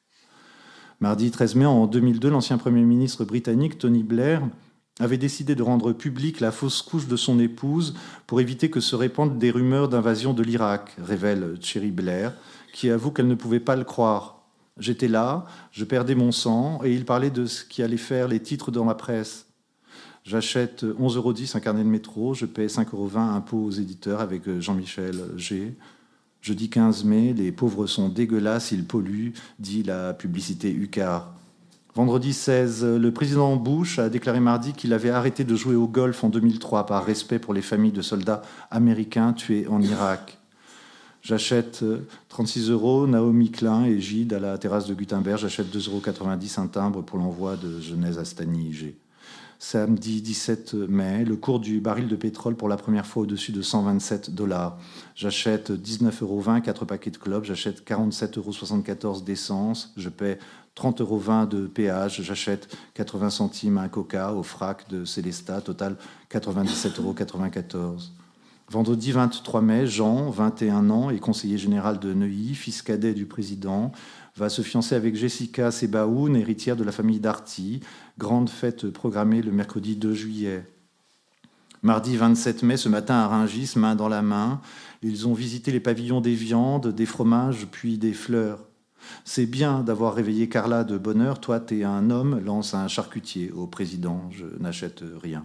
Mardi treize mai, en deux mille deux, l'ancien Premier ministre britannique Tony Blair avait décidé de rendre publique la fausse couche de son épouse pour éviter que se répandent des rumeurs d'invasion de l'Irak, révèle Cherie Blair, qui avoue qu'elle ne pouvait pas le croire. « J'étais là, je perdais mon sang, et il parlait de ce qui allait faire les titres dans la presse. J'achète onze euros dix un carnet de métro, je paie cinq euros vingt impôts aux éditeurs avec Jean-Michel G. Jeudi quinze mai, les pauvres sont dégueulasses, ils polluent, dit la publicité U C A R. Vendredi seize, le président Bush a déclaré mardi qu'il avait arrêté de jouer au golf en deux mille trois par respect pour les familles de soldats américains tués en Irak. J'achète trente-six euros Naomi Klein et Gide à la terrasse de Gutenberg. J'achète deux euros quatre-vingt-dix un timbre pour l'envoi de Genèse à Stani G. Samedi dix-sept mai, le cours du baril de pétrole pour la première fois au-dessus de cent vingt-sept dollars. J'achète dix-neuf euros vingt, quatre paquets de clopes. J'achète quarante-sept euros soixante-quatorze d'essence. Je paie trente euros vingt de péage. J'achète quatre-vingts centimes un coca au frac de Célestat. Total quatre-vingt-dix-sept euros quatre-vingt-quatorze. Vendredi vingt-trois mai, Jean, vingt et un ans, et conseiller général de Neuilly, fils cadet du président, va se fiancer avec Jessica Sebaoun, héritière de la famille Darty. Grande fête programmée le mercredi deux juillet. Mardi vingt-sept mai, ce matin à Rungis, main dans la main, ils ont visité les pavillons des viandes, des fromages, puis des fleurs. C'est bien d'avoir réveillé Carla de bonne heure. Toi, t'es un homme, lance un charcutier au président. Je n'achète rien.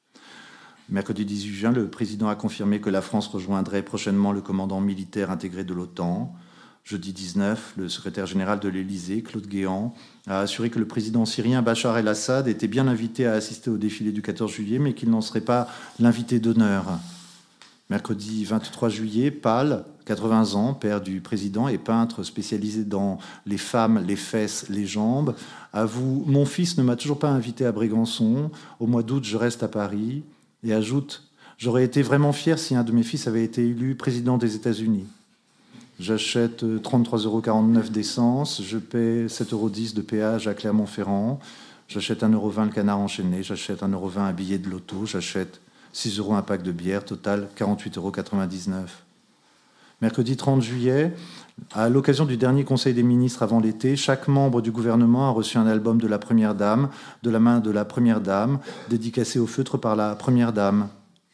Mercredi dix-huit juin, le président a confirmé que la France rejoindrait prochainement le commandant militaire intégré de l'OTAN. Jeudi dix-neuf, le secrétaire général de l'Élysée, Claude Guéant, a assuré que le président syrien Bachar el-Assad était bien invité à assister au défilé du quatorze juillet, mais qu'il n'en serait pas l'invité d'honneur. Mercredi vingt-trois juillet, Pal, quatre-vingts ans, père du président et peintre spécialisé dans les femmes, les fesses, les jambes, avoue « Mon fils ne m'a toujours pas invité à Brégançon. Au mois d'août, je reste à Paris. » Et ajoute « J'aurais été vraiment fier si un de mes fils avait été élu président des États-Unis. » J'achète trente-trois euros quarante-neuf d'essence, je paie sept euros dix de péage à Clermont-Ferrand, j'achète un euro vingt le canard enchaîné, j'achète un euro vingt un billet de loto, j'achète six euros un pack de bière, total quarante-huit euros quatre-vingt-dix-neuf. Mercredi trente juillet, à l'occasion du dernier Conseil des ministres avant l'été, chaque membre du gouvernement a reçu un album de la Première Dame, de la main de la Première Dame, dédicacé au feutre par la Première Dame.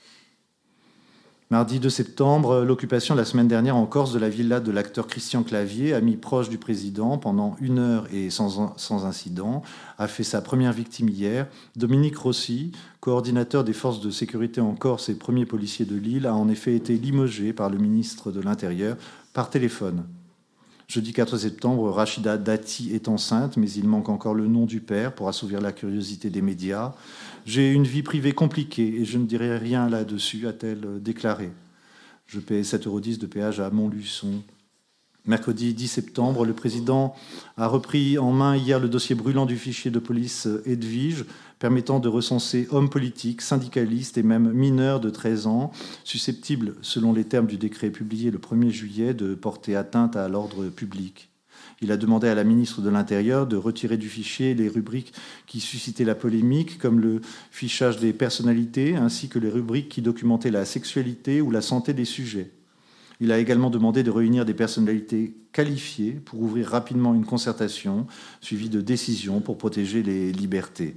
Mardi deux septembre, l'occupation la semaine dernière en Corse de la villa de l'acteur Christian Clavier, ami proche du président, pendant une heure et sans, sans incident, a fait sa première victime hier. Dominique Rossi, coordinateur des forces de sécurité en Corse et premier policier de l'île, a en effet été limogé par le ministre de l'Intérieur par téléphone. Jeudi quatre septembre, Rachida Dati est enceinte, mais il manque encore le nom du père pour assouvir la curiosité des médias. J'ai une vie privée compliquée et je ne dirai rien là-dessus, a-t-elle déclaré. Je paie sept euros dix de péage à Montluçon. Mercredi dix septembre, le président a repris en main hier le dossier brûlant du fichier de police Edwige, permettant de recenser hommes politiques, syndicalistes et même mineurs de treize ans, susceptibles, selon les termes du décret publié le premier juillet, de porter atteinte à l'ordre public. Il a demandé à la ministre de l'Intérieur de retirer du fichier les rubriques qui suscitaient la polémique, comme le fichage des personnalités, ainsi que les rubriques qui documentaient la sexualité ou la santé des sujets. Il a également demandé de réunir des personnalités qualifiées pour ouvrir rapidement une concertation, suivie de décisions pour protéger les libertés.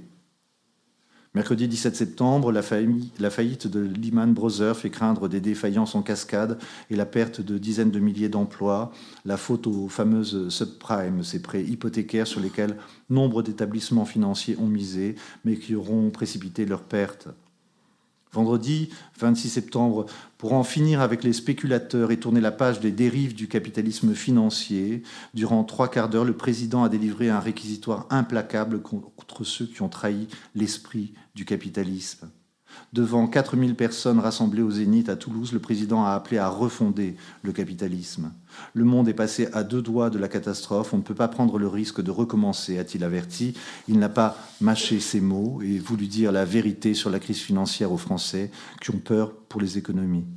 Mercredi dix-sept septembre, la, faillite, la faillite de Lehman Brothers fait craindre des défaillances en cascade et la perte de dizaines de milliers d'emplois. La faute aux fameuses subprimes, ces prêts hypothécaires sur lesquels nombre d'établissements financiers ont misé, mais qui auront précipité leur perte. Vendredi vingt-six septembre, pour en finir avec les spéculateurs et tourner la page des dérives du capitalisme financier, durant trois quarts d'heure, le président a délivré un réquisitoire implacable contre ceux qui ont trahi l'esprit du capitalisme. Devant quatre mille personnes rassemblées au Zénith à Toulouse, le président a appelé à refonder le capitalisme. Le monde est passé à deux doigts de la catastrophe. On ne peut pas prendre le risque de recommencer, a-t-il averti. Il n'a pas mâché ses mots et voulu dire la vérité sur la crise financière aux Français qui ont peur pour les économies.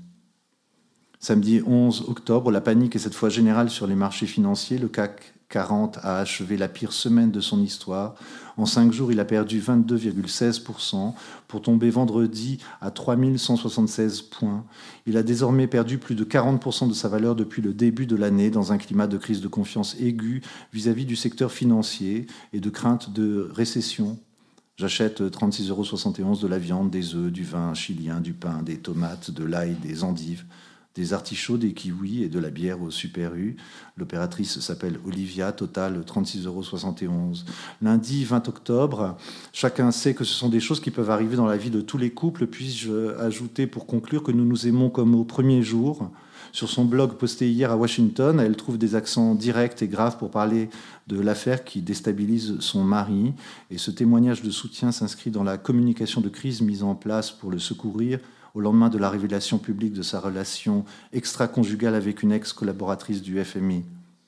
Samedi onze octobre, la panique est cette fois générale sur les marchés financiers. Le C A C quarante a achevé la pire semaine de son histoire. En cinq jours, il a perdu vingt-deux virgule seize pour cent pour tomber vendredi à trois mille cent soixante-seize points. Il a désormais perdu plus de quarante pour cent de sa valeur depuis le début de l'année dans un climat de crise de confiance aiguë vis-à-vis du secteur financier et de crainte de récession. J'achète trente-six euros soixante et onze de la viande, des œufs, du vin chilien, du pain, des tomates, de l'ail, des endives, Des artichauts, des kiwis et de la bière au Super U. L'opératrice s'appelle Olivia, total trente-six euros soixante et onze. Lundi vingt octobre, chacun sait que ce sont des choses qui peuvent arriver dans la vie de tous les couples. Puis-je ajouter pour conclure que nous nous aimons comme au premier jour. Sur son blog posté hier à Washington, elle trouve des accents directs et graves pour parler de l'affaire qui déstabilise son mari. Et ce témoignage de soutien s'inscrit dans la communication de crise mise en place pour le secourir au lendemain de la révélation publique de sa relation extra-conjugale avec une ex-collaboratrice du F M I.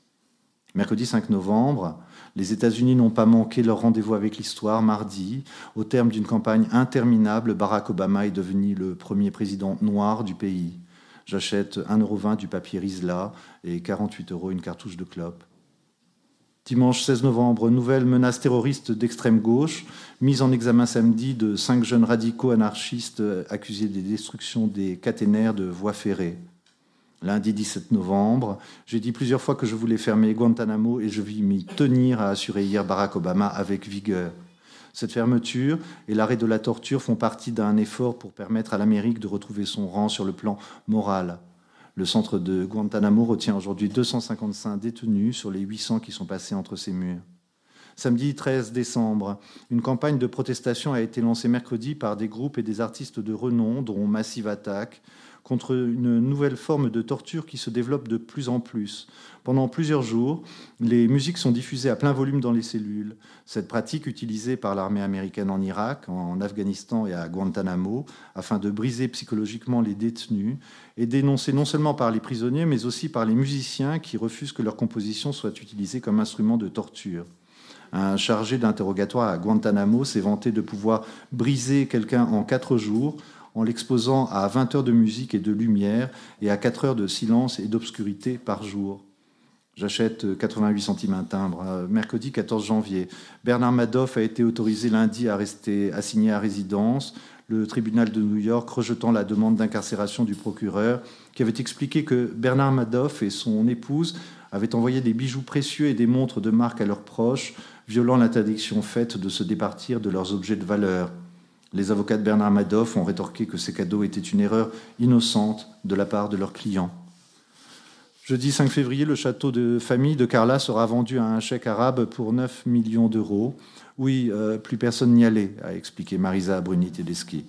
Mercredi cinq novembre, les États-Unis n'ont pas manqué leur rendez-vous avec l'histoire. Mardi, au terme d'une campagne interminable, Barack Obama est devenu le premier président noir du pays. J'achète un euro vingt du papier Rizla et quarante-huit euros une cartouche de clope. Dimanche seize novembre, nouvelle menace terroriste d'extrême gauche, mise en examen samedi de cinq jeunes radicaux anarchistes accusés des destructions des caténaires de voies ferrées. Lundi dix-sept novembre, j'ai dit plusieurs fois que je voulais fermer Guantanamo et je vais m'y tenir, a assuré hier Barack Obama avec vigueur. Cette fermeture et l'arrêt de la torture font partie d'un effort pour permettre à l'Amérique de retrouver son rang sur le plan moral. Le centre de Guantanamo retient aujourd'hui deux cent cinquante-cinq détenus sur les huit cents qui sont passés entre ses murs. Samedi treize décembre, une campagne de protestation a été lancée mercredi par des groupes et des artistes de renom, dont Massive Attack, contre une nouvelle forme de torture qui se développe de plus en plus. Pendant plusieurs jours, les musiques sont diffusées à plein volume dans les cellules. Cette pratique, utilisée par l'armée américaine en Irak, en Afghanistan et à Guantanamo, afin de briser psychologiquement les détenus, est dénoncée non seulement par les prisonniers, mais aussi par les musiciens qui refusent que leur composition soit utilisée comme instrument de torture. Un chargé d'interrogatoire à Guantanamo s'est vanté de pouvoir briser quelqu'un en quatre jours, en l'exposant à vingt heures de musique et de lumière et à quatre heures de silence et d'obscurité par jour. J'achète quatre-vingt-huit centimes un timbre. Mercredi quatorze janvier, Bernard Madoff a été autorisé lundi à rester assigné à résidence. Le tribunal de New York rejetant la demande d'incarcération du procureur qui avait expliqué que Bernard Madoff et son épouse avaient envoyé des bijoux précieux et des montres de marque à leurs proches, violant l'interdiction faite de se départir de leurs objets de valeur. Les avocats de Bernard Madoff ont rétorqué que ces cadeaux étaient une erreur innocente de la part de leurs clients. Jeudi cinq février, le château de famille de Carla sera vendu à un cheikh arabe pour neuf millions d'euros. Oui, euh, plus personne n'y allait, a expliqué Marisa Bruni-Tedeschi.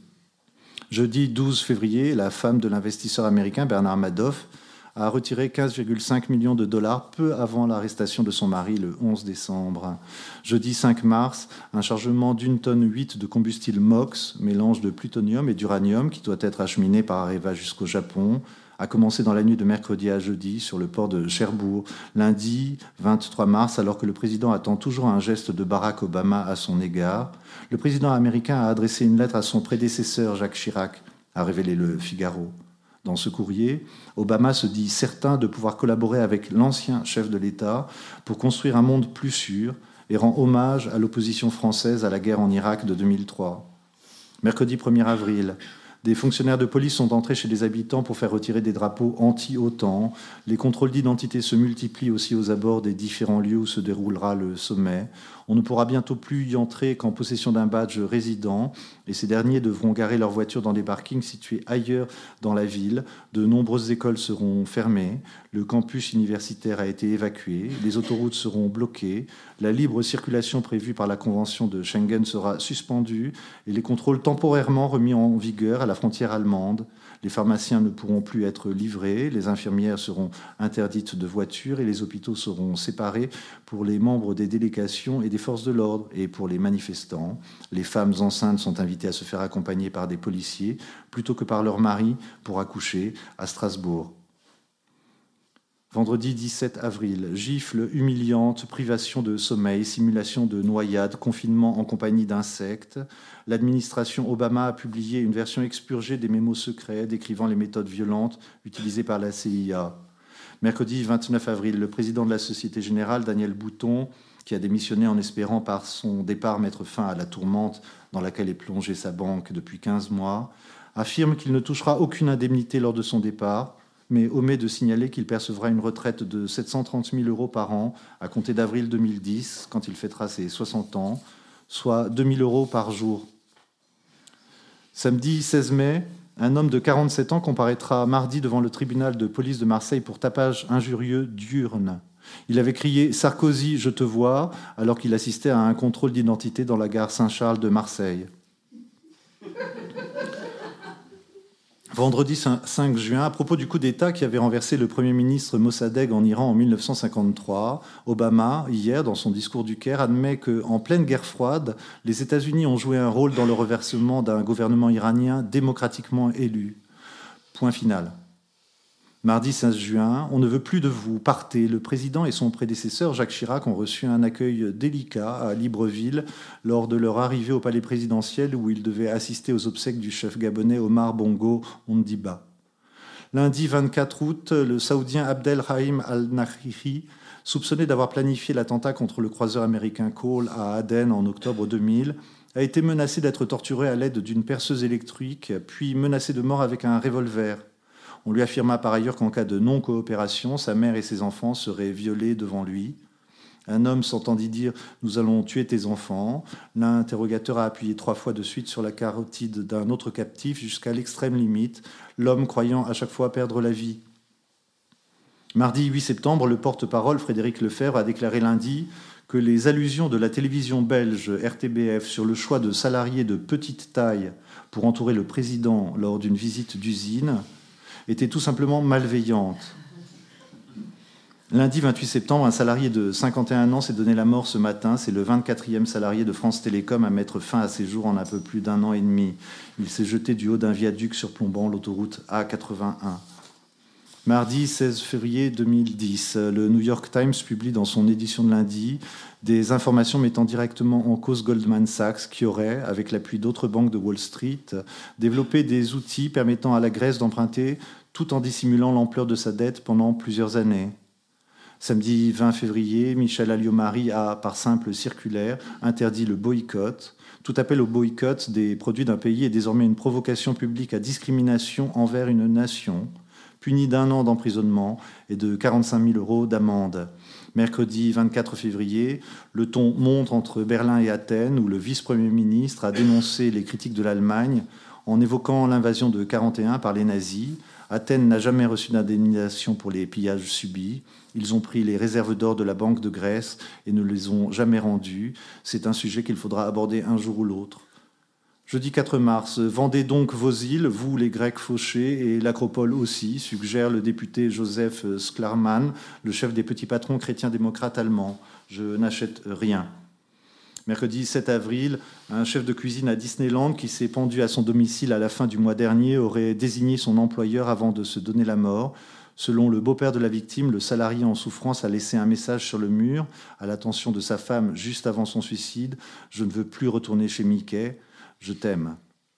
Jeudi douze février, la femme de l'investisseur américain Bernard Madoff a retiré quinze virgule cinq millions de dollars peu avant l'arrestation de son mari le onze décembre. Jeudi cinq mars, un chargement d'une tonne huit de combustible M O X, mélange de plutonium et d'uranium qui doit être acheminé par Areva jusqu'au Japon, a commencé dans la nuit de mercredi à jeudi sur le port de Cherbourg. Lundi vingt-trois mars, alors que le président attend toujours un geste de Barack Obama à son égard, le président américain a adressé une lettre à son prédécesseur Jacques Chirac, a révélé le Figaro. Dans ce courrier, Obama se dit certain de pouvoir collaborer avec l'ancien chef de l'État pour construire un monde plus sûr et rend hommage à l'opposition française à la guerre en Irak de deux mille trois. Mercredi premier avril, des fonctionnaires de police sont entrés chez des habitants pour faire retirer des drapeaux anti-OTAN. Les contrôles d'identité se multiplient aussi aux abords des différents lieux où se déroulera le sommet. On ne pourra bientôt plus y entrer qu'en possession d'un badge résident et ces derniers devront garer leurs voitures dans des parkings situés ailleurs dans la ville. De nombreuses écoles seront fermées. Le campus universitaire a été évacué. Les autoroutes seront bloquées. La libre circulation prévue par la Convention de Schengen sera suspendue et les contrôles temporairement remis en vigueur à la frontière allemande. Les pharmaciens ne pourront plus être livrés, les infirmières seront interdites de voiture et les hôpitaux seront séparés pour les membres des délégations et des forces de l'ordre. Et pour les manifestants, les femmes enceintes sont invitées à se faire accompagner par des policiers plutôt que par leur mari pour accoucher à Strasbourg. Vendredi dix-sept avril, gifles humiliantes, privation de sommeil, simulation de noyade, confinement en compagnie d'insectes. L'administration Obama a publié une version expurgée des mémos secrets décrivant les méthodes violentes utilisées par la C I A. Mercredi vingt-neuf avril, le président de la Société Générale, Daniel Bouton, qui a démissionné en espérant par son départ mettre fin à la tourmente dans laquelle est plongée sa banque depuis quinze mois, affirme qu'il ne touchera aucune indemnité lors de son départ, mais omet de signaler qu'il percevra une retraite de sept cent trente mille euros par an à compter d'avril deux mille dix, quand il fêtera ses soixante ans, soit deux mille euros par jour. Samedi seize mai, Un homme de quarante-sept ans comparaîtra mardi devant le tribunal de police de Marseille pour tapage injurieux diurne. Il avait crié « Sarkozy, je te vois » alors qu'il assistait à un contrôle d'identité dans la gare Saint-Charles de Marseille. Vendredi cinq juin, à propos du coup d'État qui avait renversé le Premier ministre Mossadegh en Iran en mille neuf cent cinquante-trois, Obama, hier, dans son discours du Caire, admet qu'en pleine guerre froide, les États-Unis ont joué un rôle dans le renversement d'un gouvernement iranien démocratiquement élu. Point final. Mardi seize juin, on ne veut plus de vous, partez. Le président et son prédécesseur Jacques Chirac ont reçu un accueil délicat à Libreville lors de leur arrivée au palais présidentiel où ils devaient assister aux obsèques du chef gabonais Omar Bongo Ondimba. Lundi vingt-quatre août, le Saoudien Abdelrahim Al-Nahiri, soupçonné d'avoir planifié l'attentat contre le croiseur américain Cole à Aden en octobre deux mille, a été menacé d'être torturé à l'aide d'une perceuse électrique, puis menacé de mort avec un revolver. On lui affirma par ailleurs qu'en cas de non-coopération, sa mère et ses enfants seraient violés devant lui. Un homme s'entendit dire « Nous allons tuer tes enfants ». L'interrogateur a appuyé trois fois de suite sur la carotide d'un autre captif jusqu'à l'extrême limite, l'homme croyant à chaque fois perdre la vie. Mardi huit septembre, le porte-parole Frédéric Lefebvre a déclaré lundi que les allusions de la télévision belge R T B F sur le choix de salariés de petite taille pour entourer le président lors d'une visite d'usine était tout simplement malveillante. Lundi vingt-huit septembre, un salarié de cinquante et un ans s'est donné la mort ce matin. C'est le vingt-quatrième salarié de France Télécom à mettre fin à ses jours en un peu plus d'un an et demi. Il s'est jeté du haut d'un viaduc surplombant l'autoroute A quatre-vingt-un. Mardi seize février deux mille dix, le New York Times publie dans son édition de lundi des informations mettant directement en cause Goldman Sachs qui aurait, avec l'appui d'autres banques de Wall Street, développé des outils permettant à la Grèce d'emprunter tout en dissimulant l'ampleur de sa dette pendant plusieurs années. Samedi vingt février, Michel Alliot-Marie a, par simple circulaire, interdit le boycott. Tout appel au boycott des produits d'un pays est désormais une provocation publique à discrimination envers une nation, puni d'un an d'emprisonnement et de quarante-cinq mille euros d'amende. Mercredi vingt-quatre février, le ton monte entre Berlin et Athènes, où le vice-premier ministre a dénoncé les critiques de l'Allemagne en évoquant l'invasion de quarante et un par les nazis. Athènes n'a jamais reçu d'indemnisation pour les pillages subis. Ils ont pris les réserves d'or de la Banque de Grèce et ne les ont jamais rendues. C'est un sujet qu'il faudra aborder un jour ou l'autre. Jeudi quatre mars, vendez donc vos îles, vous les Grecs fauchés, et l'Acropole aussi, suggère le député Joseph Sklarman, le chef des petits patrons chrétiens-démocrates allemands. Je n'achète rien. Mercredi sept avril, un chef de cuisine à Disneyland qui s'est pendu à son domicile à la fin du mois dernier aurait désigné son employeur avant de se donner la mort. Selon le beau-père de la victime, le salarié en souffrance a laissé un message sur le mur à l'attention de sa femme juste avant son suicide. « Je ne veux plus retourner chez Mickey. Je t'aime ».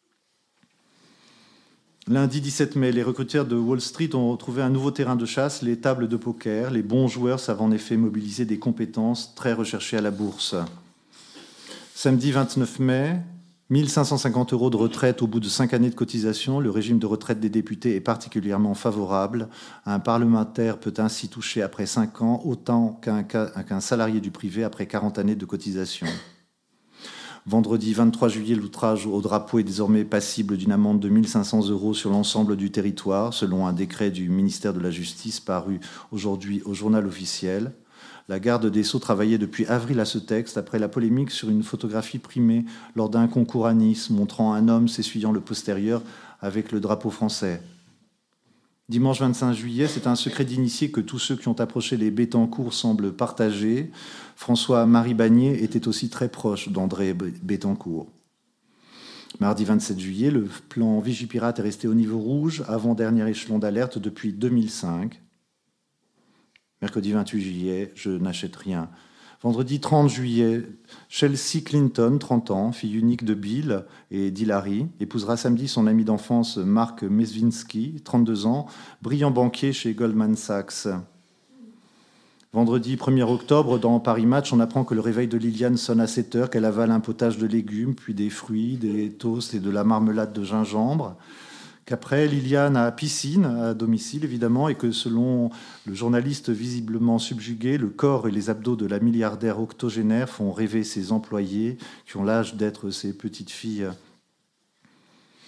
Lundi dix-sept mai, les recruteurs de Wall Street ont retrouvé un nouveau terrain de chasse, les tables de poker. Les bons joueurs savent en effet mobiliser des compétences très recherchées à la bourse. Samedi vingt-neuf mai, mille cinq cent cinquante euros de retraite au bout de cinq années de cotisation. Le régime de retraite des députés est particulièrement favorable. Un parlementaire peut ainsi toucher après cinq ans autant qu'un, qu'un salarié du privé après quarante années de cotisation. Vendredi vingt-trois juillet, l'outrage au drapeau est désormais passible d'une amende de mille cinq cents euros sur l'ensemble du territoire, selon un décret du ministère de la Justice paru aujourd'hui au Journal officiel. La garde des Sceaux travaillait depuis avril à ce texte après la polémique sur une photographie primée lors d'un concours à Nice montrant un homme s'essuyant le postérieur avec le drapeau français. Dimanche vingt-cinq juillet, c'est un secret d'initié que tous ceux qui ont approché les Bettencourt semblent partager. François-Marie Bagné était aussi très proche d'André Bettencourt. Mardi vingt-sept juillet, le plan Vigipirate est resté au niveau rouge, avant-dernier échelon d'alerte depuis deux mille cinq. Mercredi vingt-huit juillet, je n'achète rien. Vendredi trente juillet, Chelsea Clinton, trente ans, fille unique de Bill et d'Hillary, épousera samedi son ami d'enfance Mark Meswinski, trente-deux ans, brillant banquier chez Goldman Sachs. Vendredi premier octobre, dans Paris Match, on apprend que le réveil de Liliane sonne à sept heures, qu'elle avale un potage de légumes, puis des fruits, des toasts et de la marmelade de gingembre. Qu'après, Liliane a piscine à domicile, évidemment, et que selon le journaliste visiblement subjugué, le corps et les abdos de la milliardaire octogénaire font rêver ses employés qui ont l'âge d'être ses petites filles.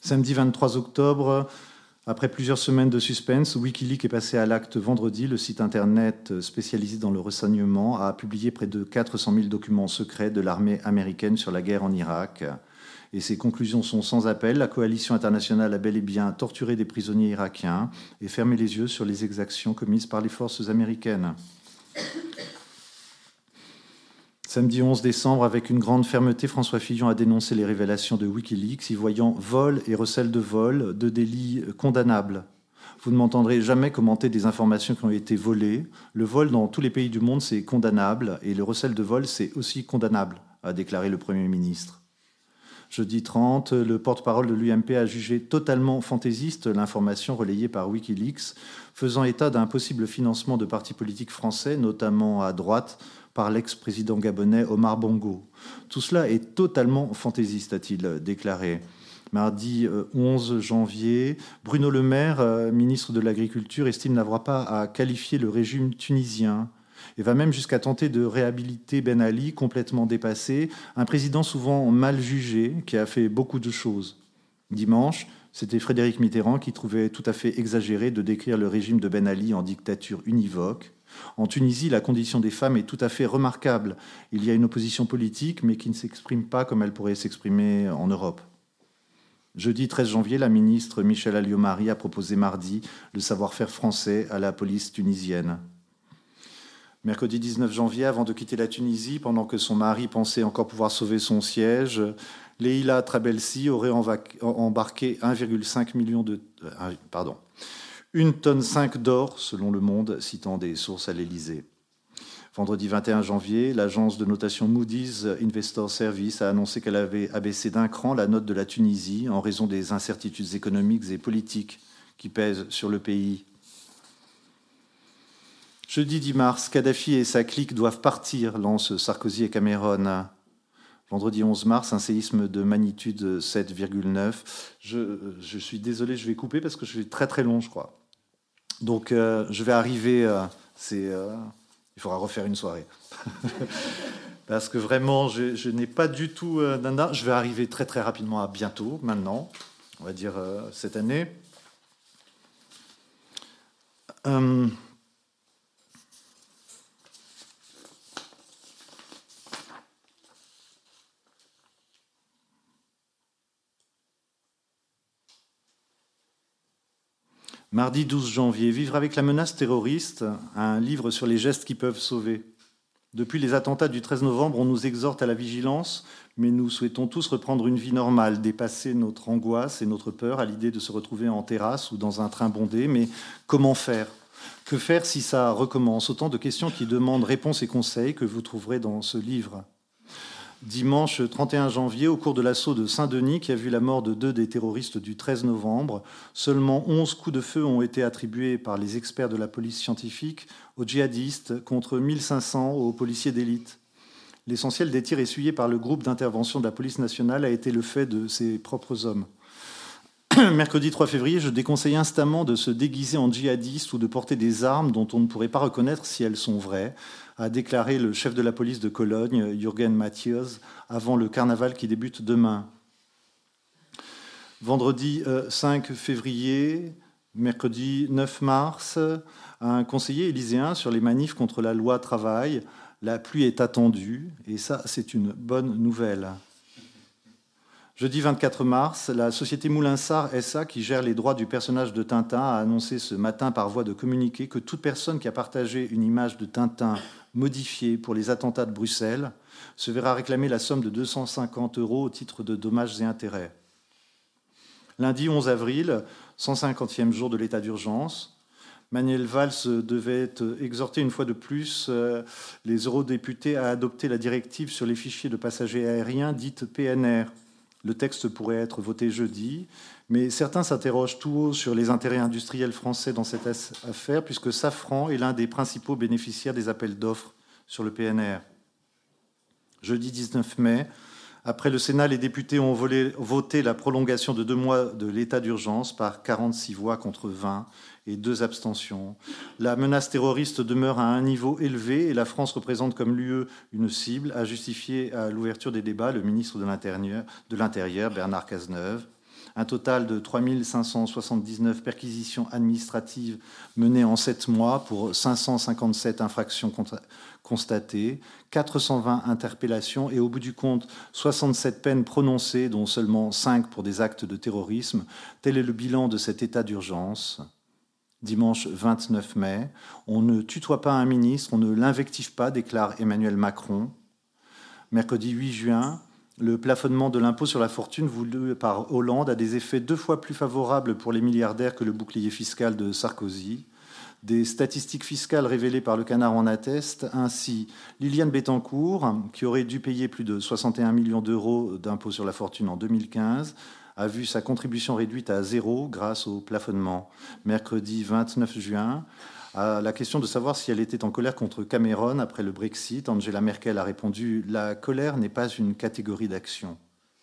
Samedi vingt-trois octobre, après plusieurs semaines de suspense, Wikileaks est passé à l'acte vendredi. Le site internet spécialisé dans le renseignement a publié près de quatre cent mille documents secrets de l'armée américaine sur la guerre en Irak. Et ses conclusions sont sans appel. La coalition internationale a bel et bien torturé des prisonniers irakiens et fermé les yeux sur les exactions commises par les forces américaines. Samedi onze décembre, avec une grande fermeté, François Fillon a dénoncé les révélations de Wikileaks, y voyant vol et recel de vol, deux délits condamnables. Vous ne m'entendrez jamais commenter des informations qui ont été volées. Le vol dans tous les pays du monde, c'est condamnable, et le recel de vol, c'est aussi condamnable, a déclaré le Premier ministre. Jeudi trente, le porte-parole de l'U M P a jugé totalement fantaisiste l'information relayée par Wikileaks, faisant état d'un possible financement de partis politiques français, notamment à droite, par l'ex-président gabonais Omar Bongo. Tout cela est totalement fantaisiste, a-t-il déclaré. Mardi onze janvier, Bruno Le Maire, ministre de l'Agriculture, estime n'avoir pas à qualifier le régime tunisien et va même jusqu'à tenter de réhabiliter Ben Ali, complètement dépassé, un président souvent mal jugé, qui a fait beaucoup de choses. Dimanche, c'était Frédéric Mitterrand qui trouvait tout à fait exagéré de décrire le régime de Ben Ali en dictature univoque. En Tunisie, la condition des femmes est tout à fait remarquable. Il y a une opposition politique, mais qui ne s'exprime pas comme elle pourrait s'exprimer en Europe. Jeudi treize janvier, la ministre Michèle Alliot-Marie a proposé mardi le savoir-faire français à la police tunisienne. Mercredi dix-neuf janvier, avant de quitter la Tunisie, pendant que son mari pensait encore pouvoir sauver son siège, Leïla Trabelsi aurait embarqué un virgule cinq million de... Euh, pardon. une tonne cinq d'or, selon Le Monde, citant des sources à l'Élysée. Vendredi vingt et un janvier, l'agence de notation Moody's Investor Service a annoncé qu'elle avait abaissé d'un cran la note de la Tunisie en raison des incertitudes économiques et politiques qui pèsent sur le pays. Jeudi dix mars, Kadhafi et sa clique doivent partir, lancent Sarkozy et Cameron. Vendredi onze mars, un séisme de magnitude sept virgule neuf. Je, je suis désolé, je vais couper parce que je suis très très long, je crois. Donc, euh, je vais arriver... Euh, c'est, euh, il faudra refaire une soirée. Parce que vraiment, je, je n'ai pas du tout... Euh, d'anda. Je vais arriver très très rapidement à bientôt, maintenant. On va dire euh, cette année. Euh, Mardi douze janvier, Vivre avec la menace terroriste, un livre sur les gestes qui peuvent sauver. Depuis les attentats du treize novembre, on nous exhorte à la vigilance, mais nous souhaitons tous reprendre une vie normale, dépasser notre angoisse et notre peur à l'idée de se retrouver en terrasse ou dans un train bondé. Mais comment faire ? Que faire si ça recommence ? Autant de questions qui demandent réponses et conseils que vous trouverez dans ce livre. Dimanche trente et un janvier, au cours de l'assaut de Saint-Denis, qui a vu la mort de deux des terroristes du treize novembre, seulement onze coups de feu ont été attribués par les experts de la police scientifique aux djihadistes contre mille cinq cents aux policiers d'élite. L'essentiel des tirs essuyés par le groupe d'intervention de la police nationale a été le fait de ses propres hommes. Mercredi trois février, je déconseille instamment de se déguiser en djihadiste ou de porter des armes dont on ne pourrait pas reconnaître si elles sont vraies, a déclaré le chef de la police de Cologne, Jürgen Mathieusz, avant le carnaval qui débute demain. Vendredi cinq février, mercredi neuf mars, un conseiller élyséen sur les manifs contre la loi travail. La pluie est attendue, et ça, c'est une bonne nouvelle. Jeudi vingt-quatre mars, la société Moulinsart S A, qui gère les droits du personnage de Tintin, a annoncé ce matin par voie de communiqué que toute personne qui a partagé une image de Tintin modifiée pour les attentats de Bruxelles se verra réclamer la somme de deux cent cinquante euros au titre de dommages et intérêts. Lundi onze avril, cent cinquantième jour de l'état d'urgence, Manuel Valls devait exhorter une fois de plus les eurodéputés à adopter la directive sur les fichiers de passagers aériens, dite P N R. Le texte pourrait être voté jeudi, mais certains s'interrogent tout haut sur les intérêts industriels français dans cette affaire, puisque Safran est l'un des principaux bénéficiaires des appels d'offres sur le P N R. Jeudi dix-neuf mai, après le Sénat, les députés ont volé, voté la prolongation de deux mois de l'état d'urgence par quarante-six voix contre vingt et deux abstentions. La menace terroriste demeure à un niveau élevé et la France représente comme l'U E une cible, a justifié à l'ouverture des débats le ministre de l'Intérieur, de l'Intérieur Bernard Cazeneuve. Un total de trois mille cinq cent soixante-dix-neuf perquisitions administratives menées en sept mois pour cinq cent cinquante-sept infractions constatées, quatre cent vingt interpellations et au bout du compte, soixante-sept peines prononcées, dont seulement cinq pour des actes de terrorisme. Tel est le bilan de cet état d'urgence. Dimanche vingt-neuf mai, on ne tutoie pas un ministre, on ne l'invective pas, déclare Emmanuel Macron. Mercredi huit juin, le plafonnement de l'impôt sur la fortune voulu par Hollande a des effets deux fois plus favorables pour les milliardaires que le bouclier fiscal de Sarkozy. Des statistiques fiscales révélées par le Canard en attestent. Ainsi, Liliane Bettencourt, qui aurait dû payer plus de soixante et un millions d'euros d'impôt sur la fortune en deux mille quinze, a vu sa contribution réduite à zéro grâce au plafonnement. Mercredi vingt-neuf juin, à la question de savoir si elle était en colère contre Cameron après le Brexit, Angela Merkel a répondu « La colère n'est pas une catégorie d'action ».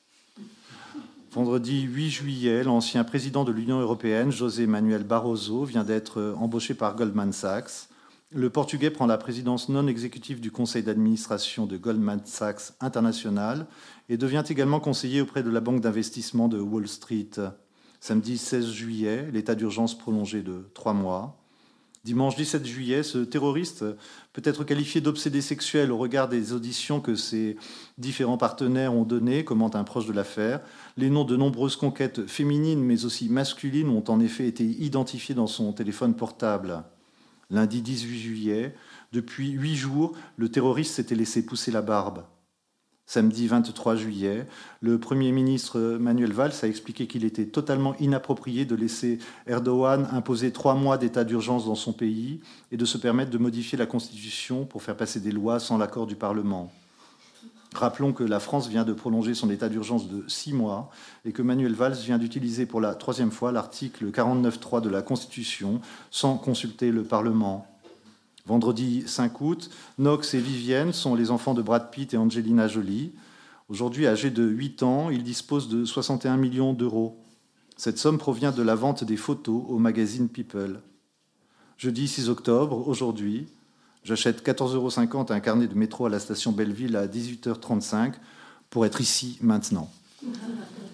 Vendredi huit juillet, l'ancien président de l'Union européenne, José Manuel Barroso, vient d'être embauché par Goldman Sachs. Le Portugais prend la présidence non exécutive du conseil d'administration de Goldman Sachs International et devient également conseiller auprès de la banque d'investissement de Wall Street. Samedi seize juillet, l'état d'urgence prolongé de trois mois. Dimanche dix-sept juillet, ce terroriste peut être qualifié d'obsédé sexuel au regard des auditions que ses différents partenaires ont données, commente un proche de l'affaire. Les noms de nombreuses conquêtes féminines mais aussi masculines ont en effet été identifiés dans son téléphone portable. Lundi dix-huit juillet, depuis huit jours, le terroriste s'était laissé pousser la barbe. Samedi vingt-trois juillet, le Premier ministre Manuel Valls a expliqué qu'il était totalement inapproprié de laisser Erdogan imposer trois mois d'état d'urgence dans son pays et de se permettre de modifier la Constitution pour faire passer des lois sans l'accord du Parlement. Rappelons que la France vient de prolonger son état d'urgence de six mois et que Manuel Valls vient d'utiliser pour la troisième fois l'article quarante-neuf point trois de la Constitution sans consulter le Parlement. Vendredi cinq août, Knox et Vivienne sont les enfants de Brad Pitt et Angelina Jolie. Aujourd'hui, âgés de huit ans, ils disposent de soixante et un millions d'euros. Cette somme provient de la vente des photos au magazine People. Jeudi six octobre, aujourd'hui, j'achète quatorze euros cinquante un carnet de métro à la station Belleville à dix-huit heures trente-cinq pour être ici maintenant.